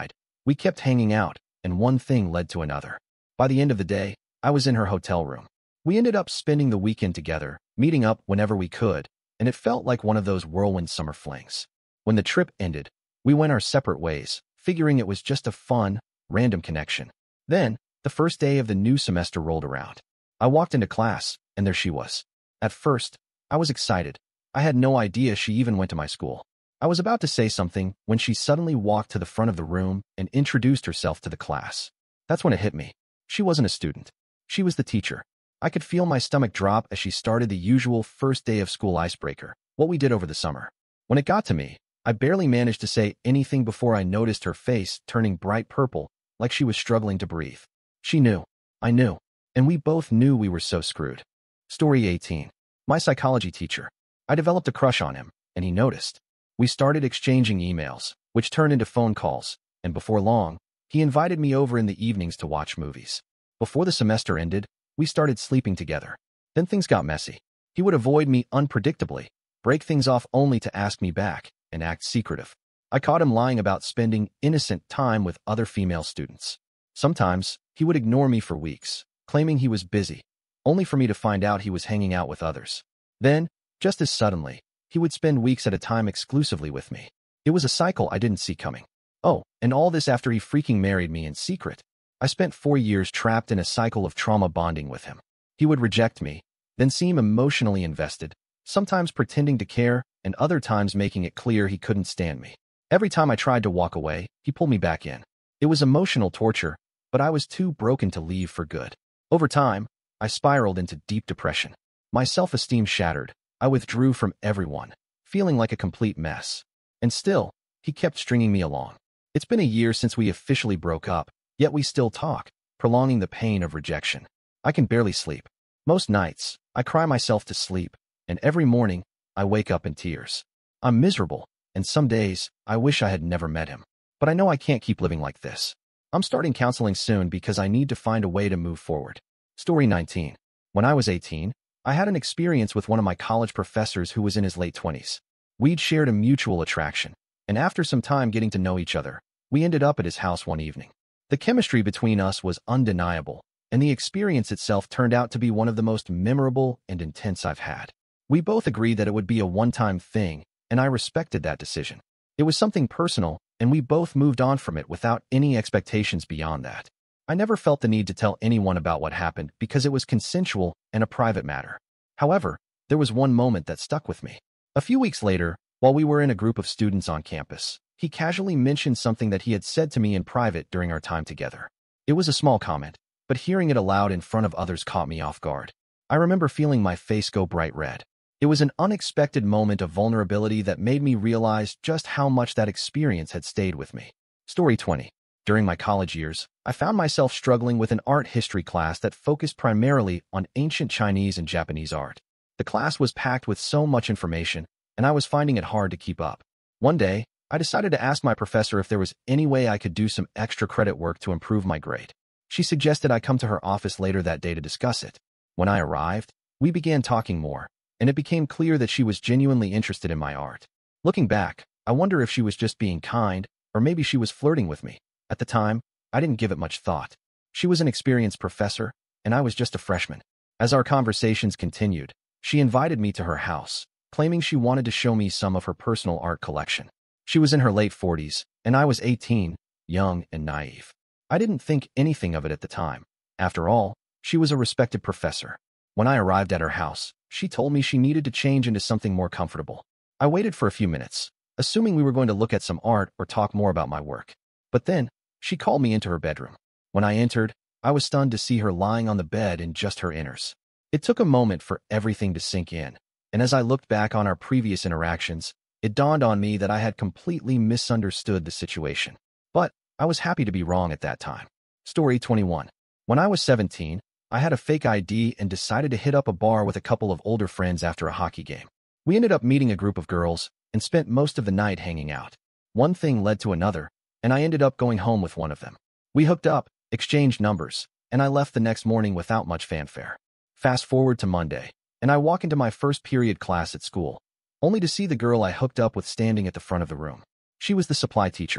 We kept hanging out, and one thing led to another. By the end of the day, I was in her hotel room. We ended up spending the weekend together, meeting up whenever we could, and it felt like one of those whirlwind summer flings. When the trip ended, we went our separate ways, figuring it was just a fun, random connection. Then, the first day of the new semester rolled around. I walked into class, and there she was. At first, I was excited. I had no idea she even went to my school. I was about to say something when she suddenly walked to the front of the room and introduced herself to the class. That's when it hit me. She wasn't a student. She was the teacher. I could feel my stomach drop as she started the usual first day of school icebreaker, what we did over the summer. When it got to me, I barely managed to say anything before I noticed her face turning bright purple, like she was struggling to breathe. She knew. I knew. And we both knew we were so screwed. Story eighteen. My psychology teacher. I developed a crush on him, and he noticed. We started exchanging emails, which turned into phone calls, and before long, he invited me over in the evenings to watch movies. Before the semester ended, we started sleeping together. Then things got messy. He would avoid me unpredictably, break things off only to ask me back, and act secretive. I caught him lying about spending innocent time with other female students. Sometimes, he would ignore me for weeks, claiming he was busy, only for me to find out he was hanging out with others. Then, just as suddenly, he would spend weeks at a time exclusively with me. It was a cycle I didn't see coming. Oh, and all this after he freaking married me in secret. I spent four years trapped in a cycle of trauma bonding with him. He would reject me, then seem emotionally invested, sometimes pretending to care, and other times making it clear he couldn't stand me. Every time I tried to walk away, he pulled me back in. It was emotional torture, but I was too broken to leave for good. Over time, I spiraled into deep depression. My self-esteem shattered. I withdrew from everyone, feeling like a complete mess. And still, he kept stringing me along. It's been a year since we officially broke up, yet we still talk, prolonging the pain of rejection. I can barely sleep. Most nights, I cry myself to sleep, and every morning, I wake up in tears. I'm miserable, and some days, I wish I had never met him. But I know I can't keep living like this. I'm starting counseling soon because I need to find a way to move forward. Story nineteen. When I was eighteen, I had an experience with one of my college professors who was in his late twenties. We'd shared a mutual attraction, and after some time getting to know each other, we ended up at his house one evening. The chemistry between us was undeniable, and the experience itself turned out to be one of the most memorable and intense I've had. We both agreed that it would be a one-time thing, and I respected that decision. It was something personal, and we both moved on from it without any expectations beyond that. I never felt the need to tell anyone about what happened because it was consensual and a private matter. However, there was one moment that stuck with me. A few weeks later, while we were in a group of students on campus, he casually mentioned something that he had said to me in private during our time together. It was a small comment, but hearing it aloud in front of others caught me off guard. I remember feeling my face go bright red. It was an unexpected moment of vulnerability that made me realize just how much that experience had stayed with me. Story twenty. During my college years, I found myself struggling with an art history class that focused primarily on ancient Chinese and Japanese art. The class was packed with so much information, and I was finding it hard to keep up. One day, I decided to ask my professor if there was any way I could do some extra credit work to improve my grade. She suggested I come to her office later that day to discuss it. When I arrived, we began talking more, and it became clear that she was genuinely interested in my art. Looking back, I wonder if she was just being kind, or maybe she was flirting with me. At the time, I didn't give it much thought. She was an experienced professor, and I was just a freshman. As our conversations continued, she invited me to her house, claiming she wanted to show me some of her personal art collection. She was in her late forties, and I was eighteen, young and naive. I didn't think anything of it at the time. After all, she was a respected professor. When I arrived at her house, she told me she needed to change into something more comfortable. I waited for a few minutes, assuming we were going to look at some art or talk more about my work. But then, she called me into her bedroom. When I entered, I was stunned to see her lying on the bed in just her inners. It took a moment for everything to sink in, and as I looked back on our previous interactions, it dawned on me that I had completely misunderstood the situation. But I was happy to be wrong at that time. Story twenty-one. When I was seventeen, I had a fake I D and decided to hit up a bar with a couple of older friends after a hockey game. We ended up meeting a group of girls and spent most of the night hanging out. One thing led to another, and I ended up going home with one of them. We hooked up, exchanged numbers, and I left the next morning without much fanfare. Fast forward to Monday, and I walk into my first period class at school, only to see the girl I hooked up with standing at the front of the room. She was the supply teacher.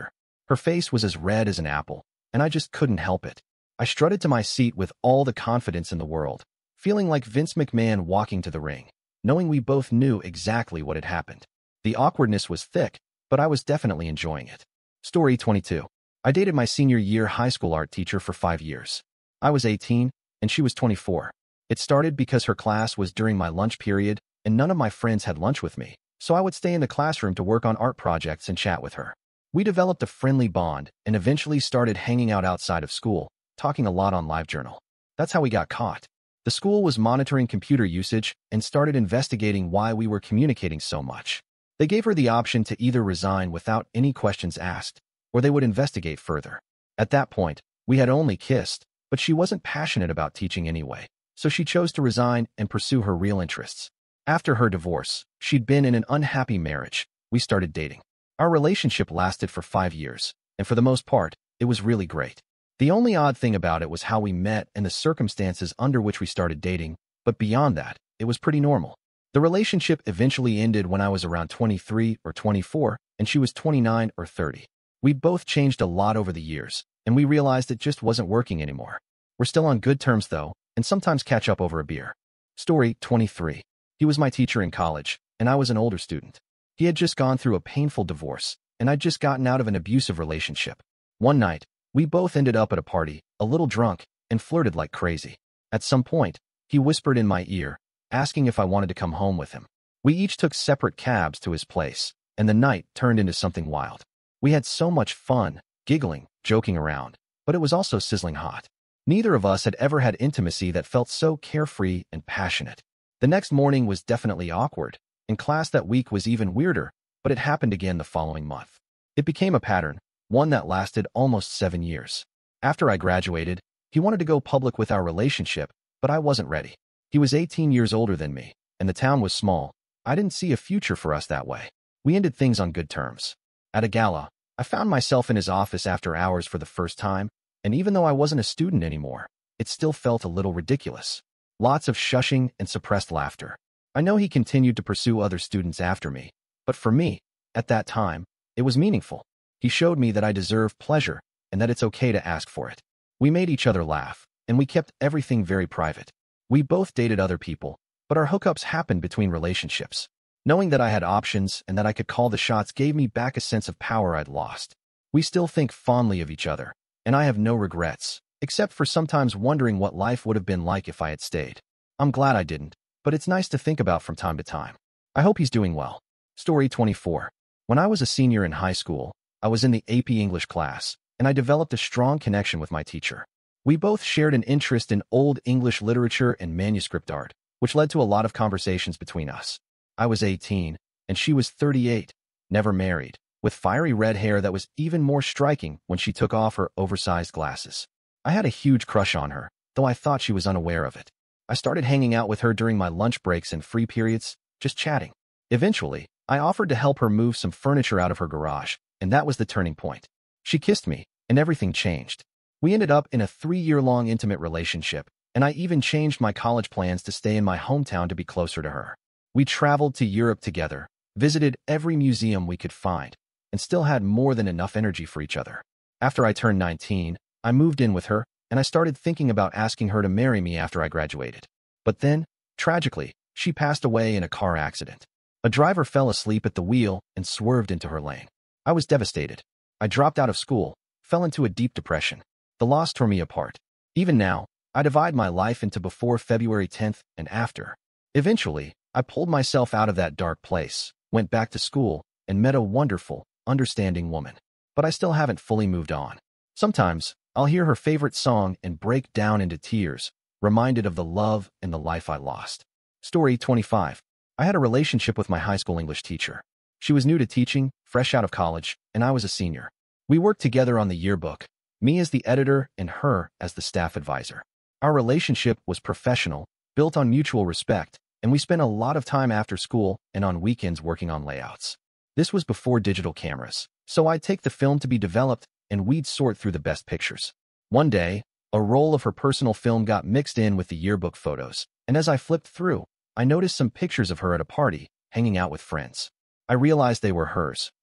Her face was as red as an apple, and I just couldn't help it. I strutted to my seat with all the confidence in the world, feeling like Vince McMahon walking to the ring, knowing we both knew exactly what had happened. The awkwardness was thick, but I was definitely enjoying it. Story twenty-two. I dated my senior year high school art teacher for five years. I was eighteen, and she was twenty-four. It started because her class was during my lunch period, and none of my friends had lunch with me, so I would stay in the classroom to work on art projects and chat with her. We developed a friendly bond and eventually started hanging out outside of school, talking a lot on LiveJournal. That's how we got caught. The school was monitoring computer usage and started investigating why we were communicating so much. They gave her the option to either resign without any questions asked, or they would investigate further. At that point, we had only kissed, but she wasn't passionate about teaching anyway, so she chose to resign and pursue her real interests. After her divorce, she'd been in an unhappy marriage. We started dating. Our relationship lasted for five years, and for the most part, it was really great. The only odd thing about it was how we met and the circumstances under which we started dating, but beyond that, it was pretty normal. The relationship eventually ended when I was around twenty-three or twenty-four, and she was twenty-nine or thirty. We'd both changed a lot over the years, and we realized it just wasn't working anymore. We're still on good terms, though, and sometimes catch up over a beer. Story twenty-three. He was my teacher in college, and I was an older student. He had just gone through a painful divorce, and I'd just gotten out of an abusive relationship. One night, we both ended up at a party, a little drunk, and flirted like crazy. At some point, he whispered in my ear, asking if I wanted to come home with him. We each took separate cabs to his place, and the night turned into something wild. We had so much fun, giggling, joking around, but it was also sizzling hot. Neither of us had ever had intimacy that felt so carefree and passionate. The next morning was definitely awkward, and class that week was even weirder, but it happened again the following month. It became a pattern, one that lasted almost seven years. After I graduated, he wanted to go public with our relationship, but I wasn't ready. He was eighteen years older than me, and the town was small. I didn't see a future for us that way. We ended things on good terms. At a gala, I found myself in his office after hours for the first time, and even though I wasn't a student anymore, it still felt a little ridiculous. Lots of shushing and suppressed laughter. I know he continued to pursue other students after me, but for me, at that time, it was meaningful. He showed me that I deserve pleasure and that it's okay to ask for it. We made each other laugh, and we kept everything very private. We both dated other people, but our hookups happened between relationships. Knowing that I had options and that I could call the shots gave me back a sense of power I'd lost. We still think fondly of each other, and I have no regrets, except for sometimes wondering what life would have been like if I had stayed. I'm glad I didn't, but it's nice to think about from time to time. I hope he's doing well. Story twenty-four. When I was a senior in high school, I was in the A P English class, and I developed a strong connection with my teacher. We both shared an interest in Old English literature and manuscript art, which led to a lot of conversations between us. I was eighteen, and she was thirty-eight, never married, with fiery red hair that was even more striking when she took off her oversized glasses. I had a huge crush on her, though I thought she was unaware of it. I started hanging out with her during my lunch breaks and free periods, just chatting. Eventually, I offered to help her move some furniture out of her garage, and that was the turning point. She kissed me, and everything changed. We ended up in a three-year-long intimate relationship, and I even changed my college plans to stay in my hometown to be closer to her. We traveled to Europe together, visited every museum we could find, and still had more than enough energy for each other. After I turned nineteen, I moved in with her, and I started thinking about asking her to marry me after I graduated. But then, tragically, she passed away in a car accident. A driver fell asleep at the wheel and swerved into her lane. I was devastated. I dropped out of school, fell into a deep depression. The loss tore me apart. Even now, I divide my life into before February tenth and after. Eventually, I pulled myself out of that dark place, went back to school, and met a wonderful, understanding woman. But I still haven't fully moved on. Sometimes, I'll hear her favorite song and break down into tears, reminded of the love and the life I lost. Story twenty-five. I had a relationship with my high school English teacher. She was new to teaching, fresh out of college, and I was a senior. We worked together on the yearbook, me as the editor and her as the staff advisor. Our relationship was professional, built on mutual respect, and we spent a lot of time after school and on weekends working on layouts. This was before digital cameras, so I'd take the film to be developed and we'd sort through the best pictures. One day, a roll of her personal film got mixed in with the yearbook photos, and as I flipped through, I noticed some pictures of her at a party, hanging out with friends. I realized they were hers,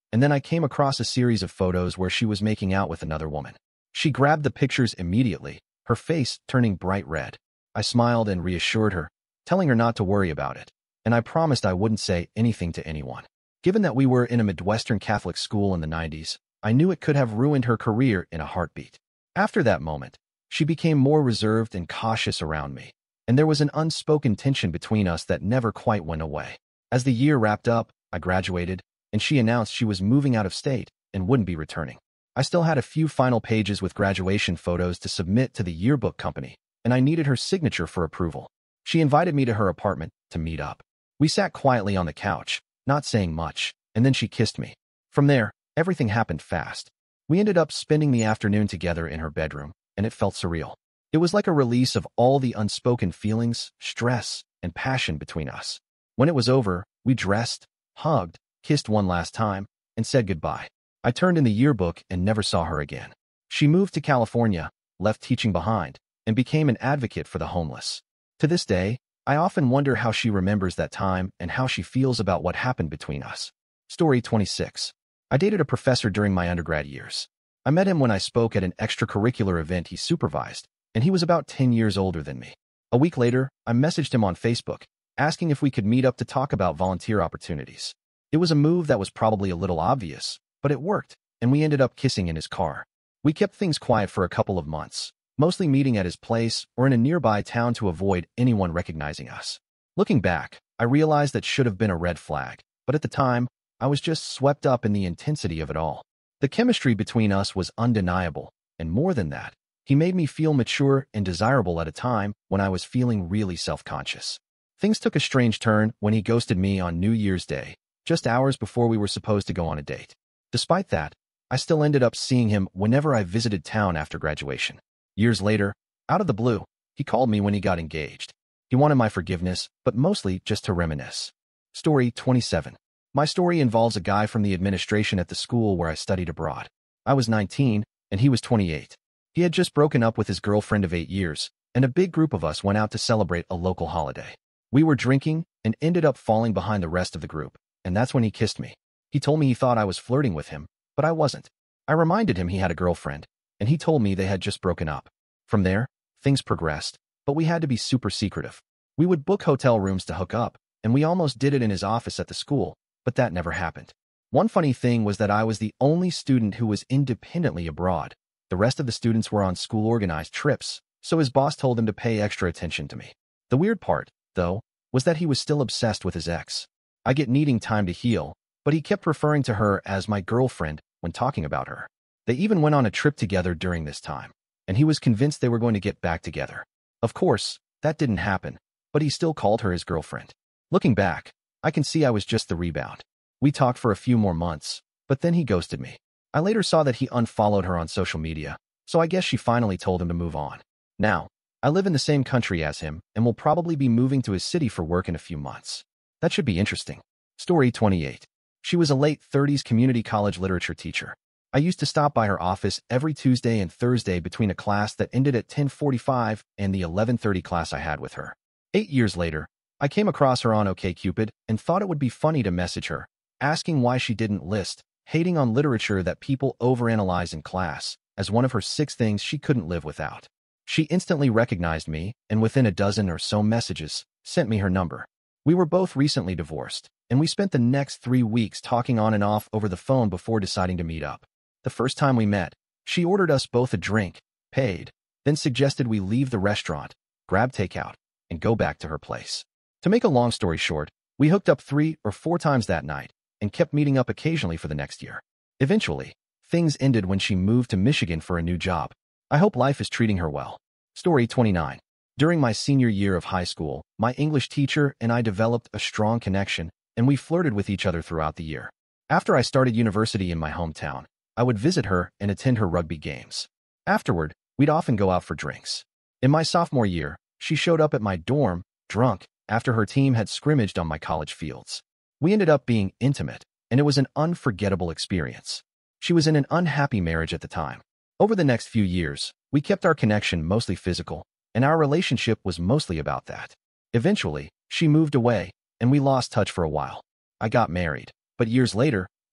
and then I came across a series of photos where she was making out with another woman. She grabbed the pictures immediately, her face turning bright red. I smiled and reassured her, telling her not to worry about it, and I promised I wouldn't say anything to anyone. Given that we were in a Midwestern Catholic school in the nineties, I knew it could have ruined her career in a heartbeat. After that moment, she became more reserved and cautious around me, and there was an unspoken tension between us that never quite went away. As the year wrapped up, I graduated, and she announced she was moving out of state and wouldn't be returning. I still had a few final pages with graduation photos to submit to the yearbook company, and I needed her signature for approval. She invited me to her apartment to meet up. We sat quietly on the couch, not saying much, and then she kissed me. From there, everything happened fast. We ended up spending the afternoon together in her bedroom, and it felt surreal. It was like a release of all the unspoken feelings, stress, and passion between us. When it was over, we dressed, hugged, kissed one last time, and said goodbye. I turned in the yearbook and never saw her again. She moved to California, left teaching behind, and became an advocate for the homeless. To this day, I often wonder how she remembers that time and how she feels about what happened between us. Story twenty-six. I dated a professor during my undergrad years. I met him when I spoke at an extracurricular event he supervised, and he was about ten years older than me. A week later, I messaged him on Facebook, asking if we could meet up to talk about volunteer opportunities. It was a move that was probably a little obvious, but it worked, and we ended up kissing in his car. We kept things quiet for a couple of months, mostly meeting at his place or in a nearby town to avoid anyone recognizing us. Looking back, I realized that should have been a red flag, but at the time, I was just swept up in the intensity of it all. The chemistry between us was undeniable, and more than that, he made me feel mature and desirable at a time when I was feeling really self-conscious. Things took a strange turn when he ghosted me on New Year's Day, just hours before we were supposed to go on a date. Despite that, I still ended up seeing him whenever I visited town after graduation. Years later, out of the blue, he called me when he got engaged. He wanted my forgiveness, but mostly just to reminisce. Story twenty-seven. My story involves a guy from the administration at the school where I studied abroad. I was nineteen, and he was twenty-eight. He had just broken up with his girlfriend of eight years, and a big group of us went out to celebrate a local holiday. We were drinking and ended up falling behind the rest of the group, and that's when he kissed me. He told me he thought I was flirting with him, but I wasn't. I reminded him he had a girlfriend, and he told me they had just broken up. From there, things progressed, but we had to be super secretive. We would book hotel rooms to hook up, and we almost did it in his office at the school, but that never happened. One funny thing was that I was the only student who was independently abroad. The rest of the students were on school-organized trips, so his boss told him to pay extra attention to me. The weird part, though, was that he was still obsessed with his ex. I get needing time to heal, but he kept referring to her as my girlfriend when talking about her. They even went on a trip together during this time, and he was convinced they were going to get back together. Of course, that didn't happen, but he still called her his girlfriend. Looking back, I can see I was just the rebound. We talked for a few more months, but then he ghosted me. I later saw that he unfollowed her on social media, so I guess she finally told him to move on. Now, I live in the same country as him and will probably be moving to his city for work in a few months. That should be interesting. Story twenty-eight. She was a late thirties community college literature teacher. I used to stop by her office every Tuesday and Thursday between a class that ended at ten forty-five and the eleven thirty class I had with her. Eight years later, I came across her on OkCupid and thought it would be funny to message her, asking why she didn't list hating on literature that people overanalyze in class as one of her six things she couldn't live without. She instantly recognized me and within a dozen or so messages, sent me her number. We were both recently divorced, and we spent the next three weeks talking on and off over the phone before deciding to meet up. The first time we met, she ordered us both a drink, paid, then suggested we leave the restaurant, grab takeout, and go back to her place. To make a long story short, we hooked up three or four times that night and kept meeting up occasionally for the next year. Eventually, things ended when she moved to Michigan for a new job. I hope life is treating her well. Story twenty-nine. During my senior year of high school, my English teacher and I developed a strong connection, and we flirted with each other throughout the year. After I started university in my hometown, I would visit her and attend her rugby games. Afterward, we'd often go out for drinks. In my sophomore year, she showed up at my dorm, drunk, after her team had scrimmaged on my college fields. We ended up being intimate, and it was an unforgettable experience. She was in an unhappy marriage at the time. Over the next few years, we kept our connection mostly physical, and our relationship was mostly about that. Eventually, she moved away, and we lost touch for a while. I got married, but years later,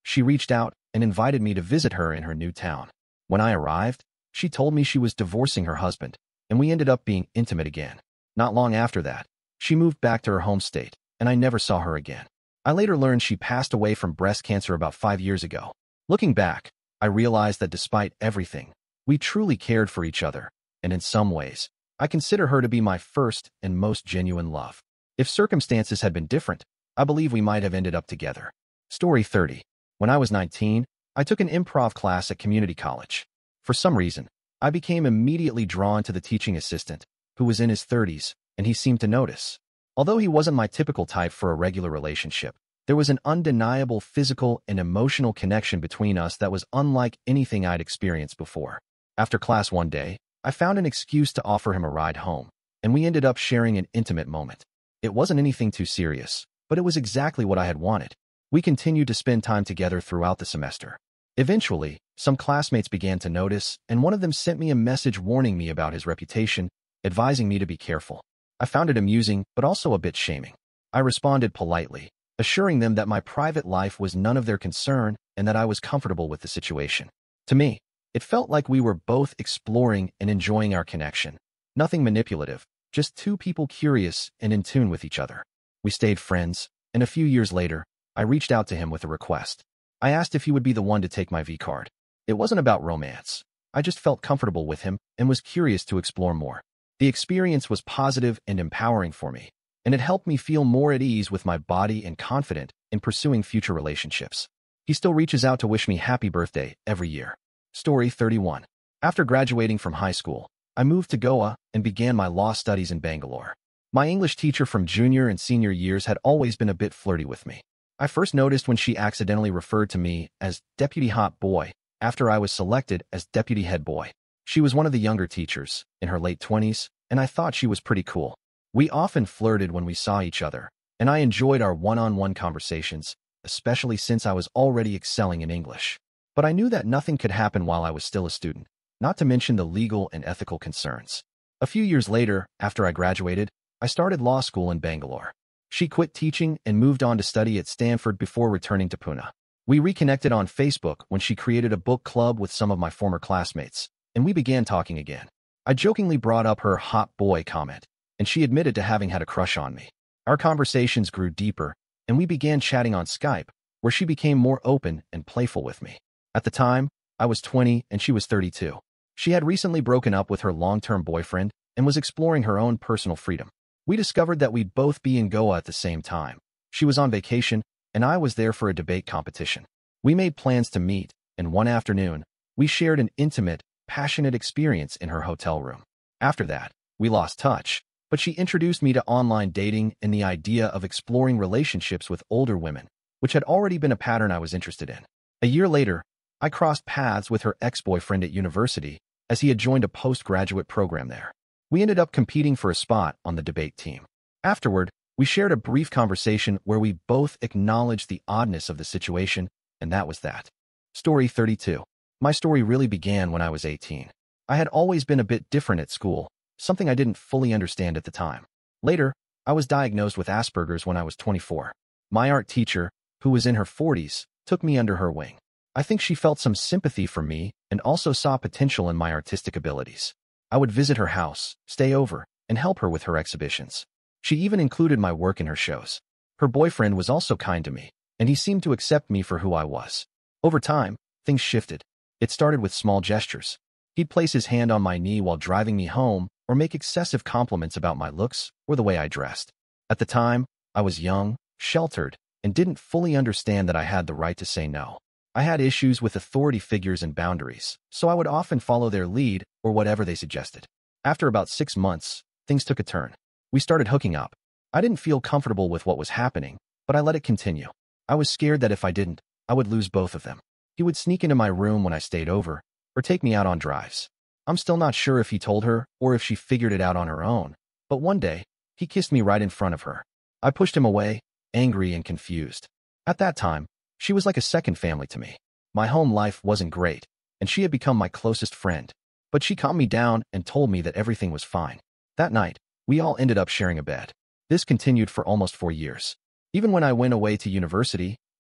She reached out and invited me to visit her in her new town. When I arrived, she told me she was divorcing her husband, and we ended up being intimate again. Not long after that, she moved back to her home state, and I never saw her again. I later learned she passed away from breast cancer about five years ago. Looking back, I realized that despite everything, we truly cared for each other, and in some ways, I consider her to be my first and most genuine love. If circumstances had been different, I believe we might have ended up together. Story thirty. When I was nineteen, I took an improv class at community college. For some reason, I became immediately drawn to the teaching assistant, who was in his thirties, and he seemed to notice. Although he wasn't my typical type for a regular relationship, there was an undeniable physical and emotional connection between us that was unlike anything I'd experienced before. After class one day, I found an excuse to offer him a ride home, and we ended up sharing an intimate moment. It wasn't anything too serious, but it was exactly what I had wanted. We continued to spend time together throughout the semester. Eventually, some classmates began to notice, and one of them sent me a message warning me about his reputation, advising me to be careful. I found it amusing, but also a bit shaming. I responded politely, assuring them that my private life was none of their concern and that I was comfortable with the situation. To me, it felt like we were both exploring and enjoying our connection. Nothing manipulative, just two people curious and in tune with each other. We stayed friends, and a few years later, I reached out to him with a request. I asked if he would be the one to take my V card. It wasn't about romance. I just felt comfortable with him and was curious to explore more. The experience was positive and empowering for me, and it helped me feel more at ease with my body and confident in pursuing future relationships. He still reaches out to wish me happy birthday every year. Story thirty-one. After graduating from high school, I moved to Goa and began my law studies in Bangalore. My English teacher from junior and senior years had always been a bit flirty with me. I first noticed when she accidentally referred to me as Deputy Hot Boy after I was selected as Deputy Head Boy. She was one of the younger teachers, in her late twenties, and I thought she was pretty cool. We often flirted when we saw each other, and I enjoyed our one-on-one conversations, especially since I was already excelling in English. But I knew that nothing could happen while I was still a student, not to mention the legal and ethical concerns. A few years later, after I graduated, I started law school in Bangalore. She quit teaching and moved on to study at Stanford before returning to Pune. We reconnected on Facebook when she created a book club with some of my former classmates, and we began talking again. I jokingly brought up her hot boy comment, and she admitted to having had a crush on me. Our conversations grew deeper, and we began chatting on Skype, where she became more open and playful with me. At the time, I was twenty and she was thirty-two. She had recently broken up with her long-term boyfriend and was exploring her own personal freedom. We discovered that we'd both be in Goa at the same time. She was on vacation, and I was there for a debate competition. We made plans to meet, and one afternoon, we shared an intimate, passionate experience in her hotel room. After that, we lost touch, but she introduced me to online dating and the idea of exploring relationships with older women, which had already been a pattern I was interested in. A year later, I crossed paths with her ex-boyfriend at university as he had joined a postgraduate program there. We ended up competing for a spot on the debate team. Afterward, we shared a brief conversation where we both acknowledged the oddness of the situation, and that was that. Story thirty-two. My story really began when I was eighteen. I had always been a bit different at school, something I didn't fully understand at the time. Later, I was diagnosed with Asperger's when I was twenty-four. My art teacher, who was in her forties, took me under her wing. I think she felt some sympathy for me and also saw potential in my artistic abilities. I would visit her house, stay over, and help her with her exhibitions. She even included my work in her shows. Her boyfriend was also kind to me, and he seemed to accept me for who I was. Over time, things shifted. It started with small gestures. He'd place his hand on my knee while driving me home or make excessive compliments about my looks or the way I dressed. At the time, I was young, sheltered, and didn't fully understand that I had the right to say no. I had issues with authority figures and boundaries, so I would often follow their lead or whatever they suggested. After about six months, things took a turn. We started hooking up. I didn't feel comfortable with what was happening, but I let it continue. I was scared that if I didn't, I would lose both of them. He would sneak into my room when I stayed over, or take me out on drives. I'm still not sure if he told her or if she figured it out on her own, but one day, he kissed me right in front of her. I pushed him away, angry and confused. At that time, she was like a second family to me. My home life wasn't great, and she had become my closest friend, but she calmed me down and told me that everything was fine. That night, we all ended up sharing a bed. This continued for almost four years. Even when I went away to university,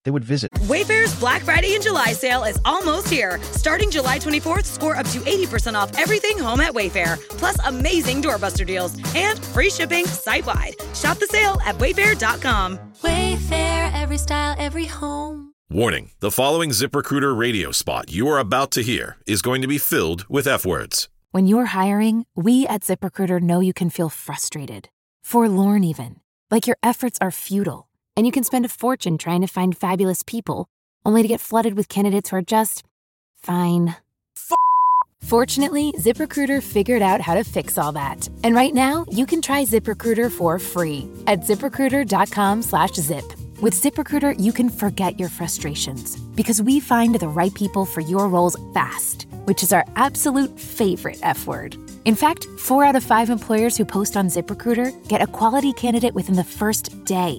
they would visit.
Wayfair's Black Friday and July sale is almost here. Starting July twenty-fourth, score up to eighty percent off everything home at Wayfair, plus amazing doorbuster deals and free shipping site-wide. Shop the sale at wayfair dot com.
Wayfair, every style, every home.
Warning, the following ZipRecruiter radio spot you are about to hear is going to be filled with F-words.
When you're hiring, we at ZipRecruiter know you can feel frustrated, forlorn even, like your efforts are futile, and you can spend a fortune trying to find fabulous people, only to get flooded with candidates who are just fine. F- Fortunately, ZipRecruiter figured out how to fix all that. And right now, you can try ZipRecruiter for free at ZipRecruiter.com slash zip. With ZipRecruiter, you can forget your frustrations because we find the right people for your roles fast, which is our absolute favorite F word. In fact, four out of five employers who post on ZipRecruiter get a quality candidate within the first day.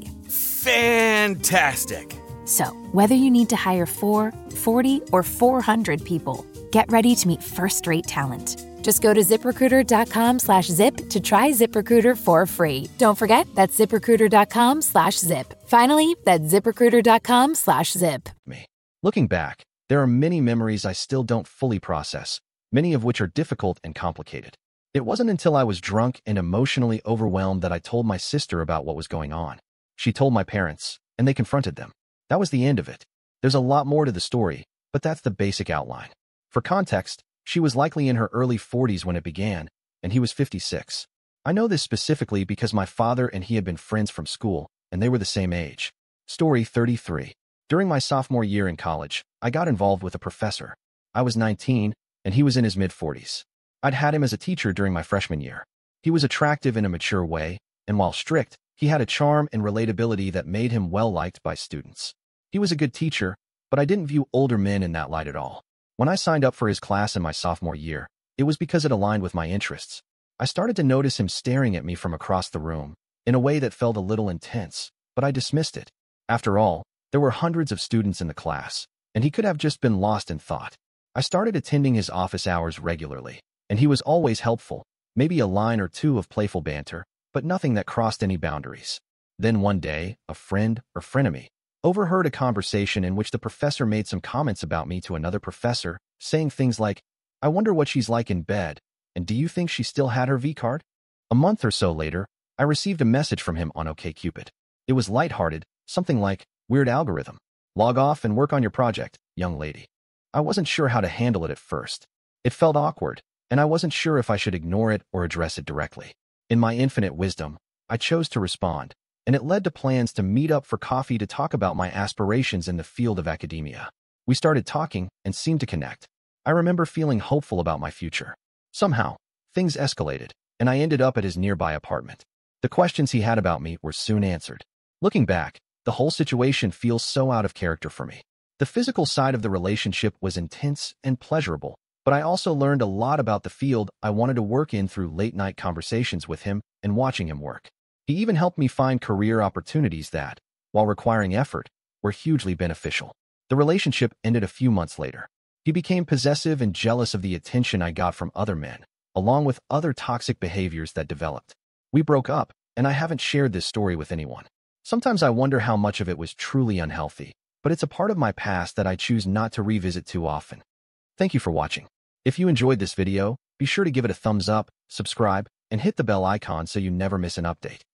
Fantastic.
So, whether you need to hire four, forty, or four hundred people, get ready to meet first-rate talent. Just go to ZipRecruiter.com slash zip to try ZipRecruiter for free. Don't forget, that's ZipRecruiter.com slash zip. Finally, that's ZipRecruiter.com slash zip.
Me. Looking back, there are many memories I still don't fully process, many of which are difficult and complicated. It wasn't until I was drunk and emotionally overwhelmed that I told my sister about what was going on. She told my parents, and they confronted them. That was the end of it. There's a lot more to the story, but that's the basic outline. For context, she was likely in her early forties when it began, and he was fifty-six. I know this specifically because my father and he had been friends from school, and they were the same age. Story thirty-three. During my sophomore year in college, I got involved with a professor. I was nineteen, and he was in his mid-forties. I'd had him as a teacher during my freshman year. He was attractive in a mature way, and while strict, he had a charm and relatability that made him well-liked by students. He was a good teacher, but I didn't view older men in that light at all. When I signed up for his class in my sophomore year, it was because it aligned with my interests. I started to notice him staring at me from across the room, in a way that felt a little intense, but I dismissed it. After all, there were hundreds of students in the class, and he could have just been lost in thought. I started attending his office hours regularly, and he was always helpful, maybe a line or two of playful banter, but nothing that crossed any boundaries. Then one day, a friend or frenemy overheard a conversation in which the professor made some comments about me to another professor, saying things like, "I wonder what she's like in bed, and do you think she still had her V-card?" A month or so later, I received a message from him on OkCupid. It was lighthearted, something like, "Weird algorithm. Log off and work on your project, young lady." I wasn't sure how to handle it at first. It felt awkward, and I wasn't sure if I should ignore it or address it directly. In my infinite wisdom, I chose to respond, and it led to plans to meet up for coffee to talk about my aspirations in the field of academia. We started talking and seemed to connect. I remember feeling hopeful about my future. Somehow, things escalated, and I ended up at his nearby apartment. The questions he had about me were soon answered. Looking back, the whole situation feels so out of character for me. The physical side of the relationship was intense and pleasurable, but I also learned a lot about the field I wanted to work in through late-night conversations with him and watching him work. He even helped me find career opportunities that, while requiring effort, were hugely beneficial. The relationship ended a few months later. He became possessive and jealous of the attention I got from other men, along with other toxic behaviors that developed. We broke up, and I haven't shared this story with anyone. Sometimes I wonder how much of it was truly unhealthy, but it's a part of my past that I choose not to revisit too often. Thank you for watching. If you enjoyed this video, be sure to give it a thumbs up, subscribe, and hit the bell icon so you never miss an update.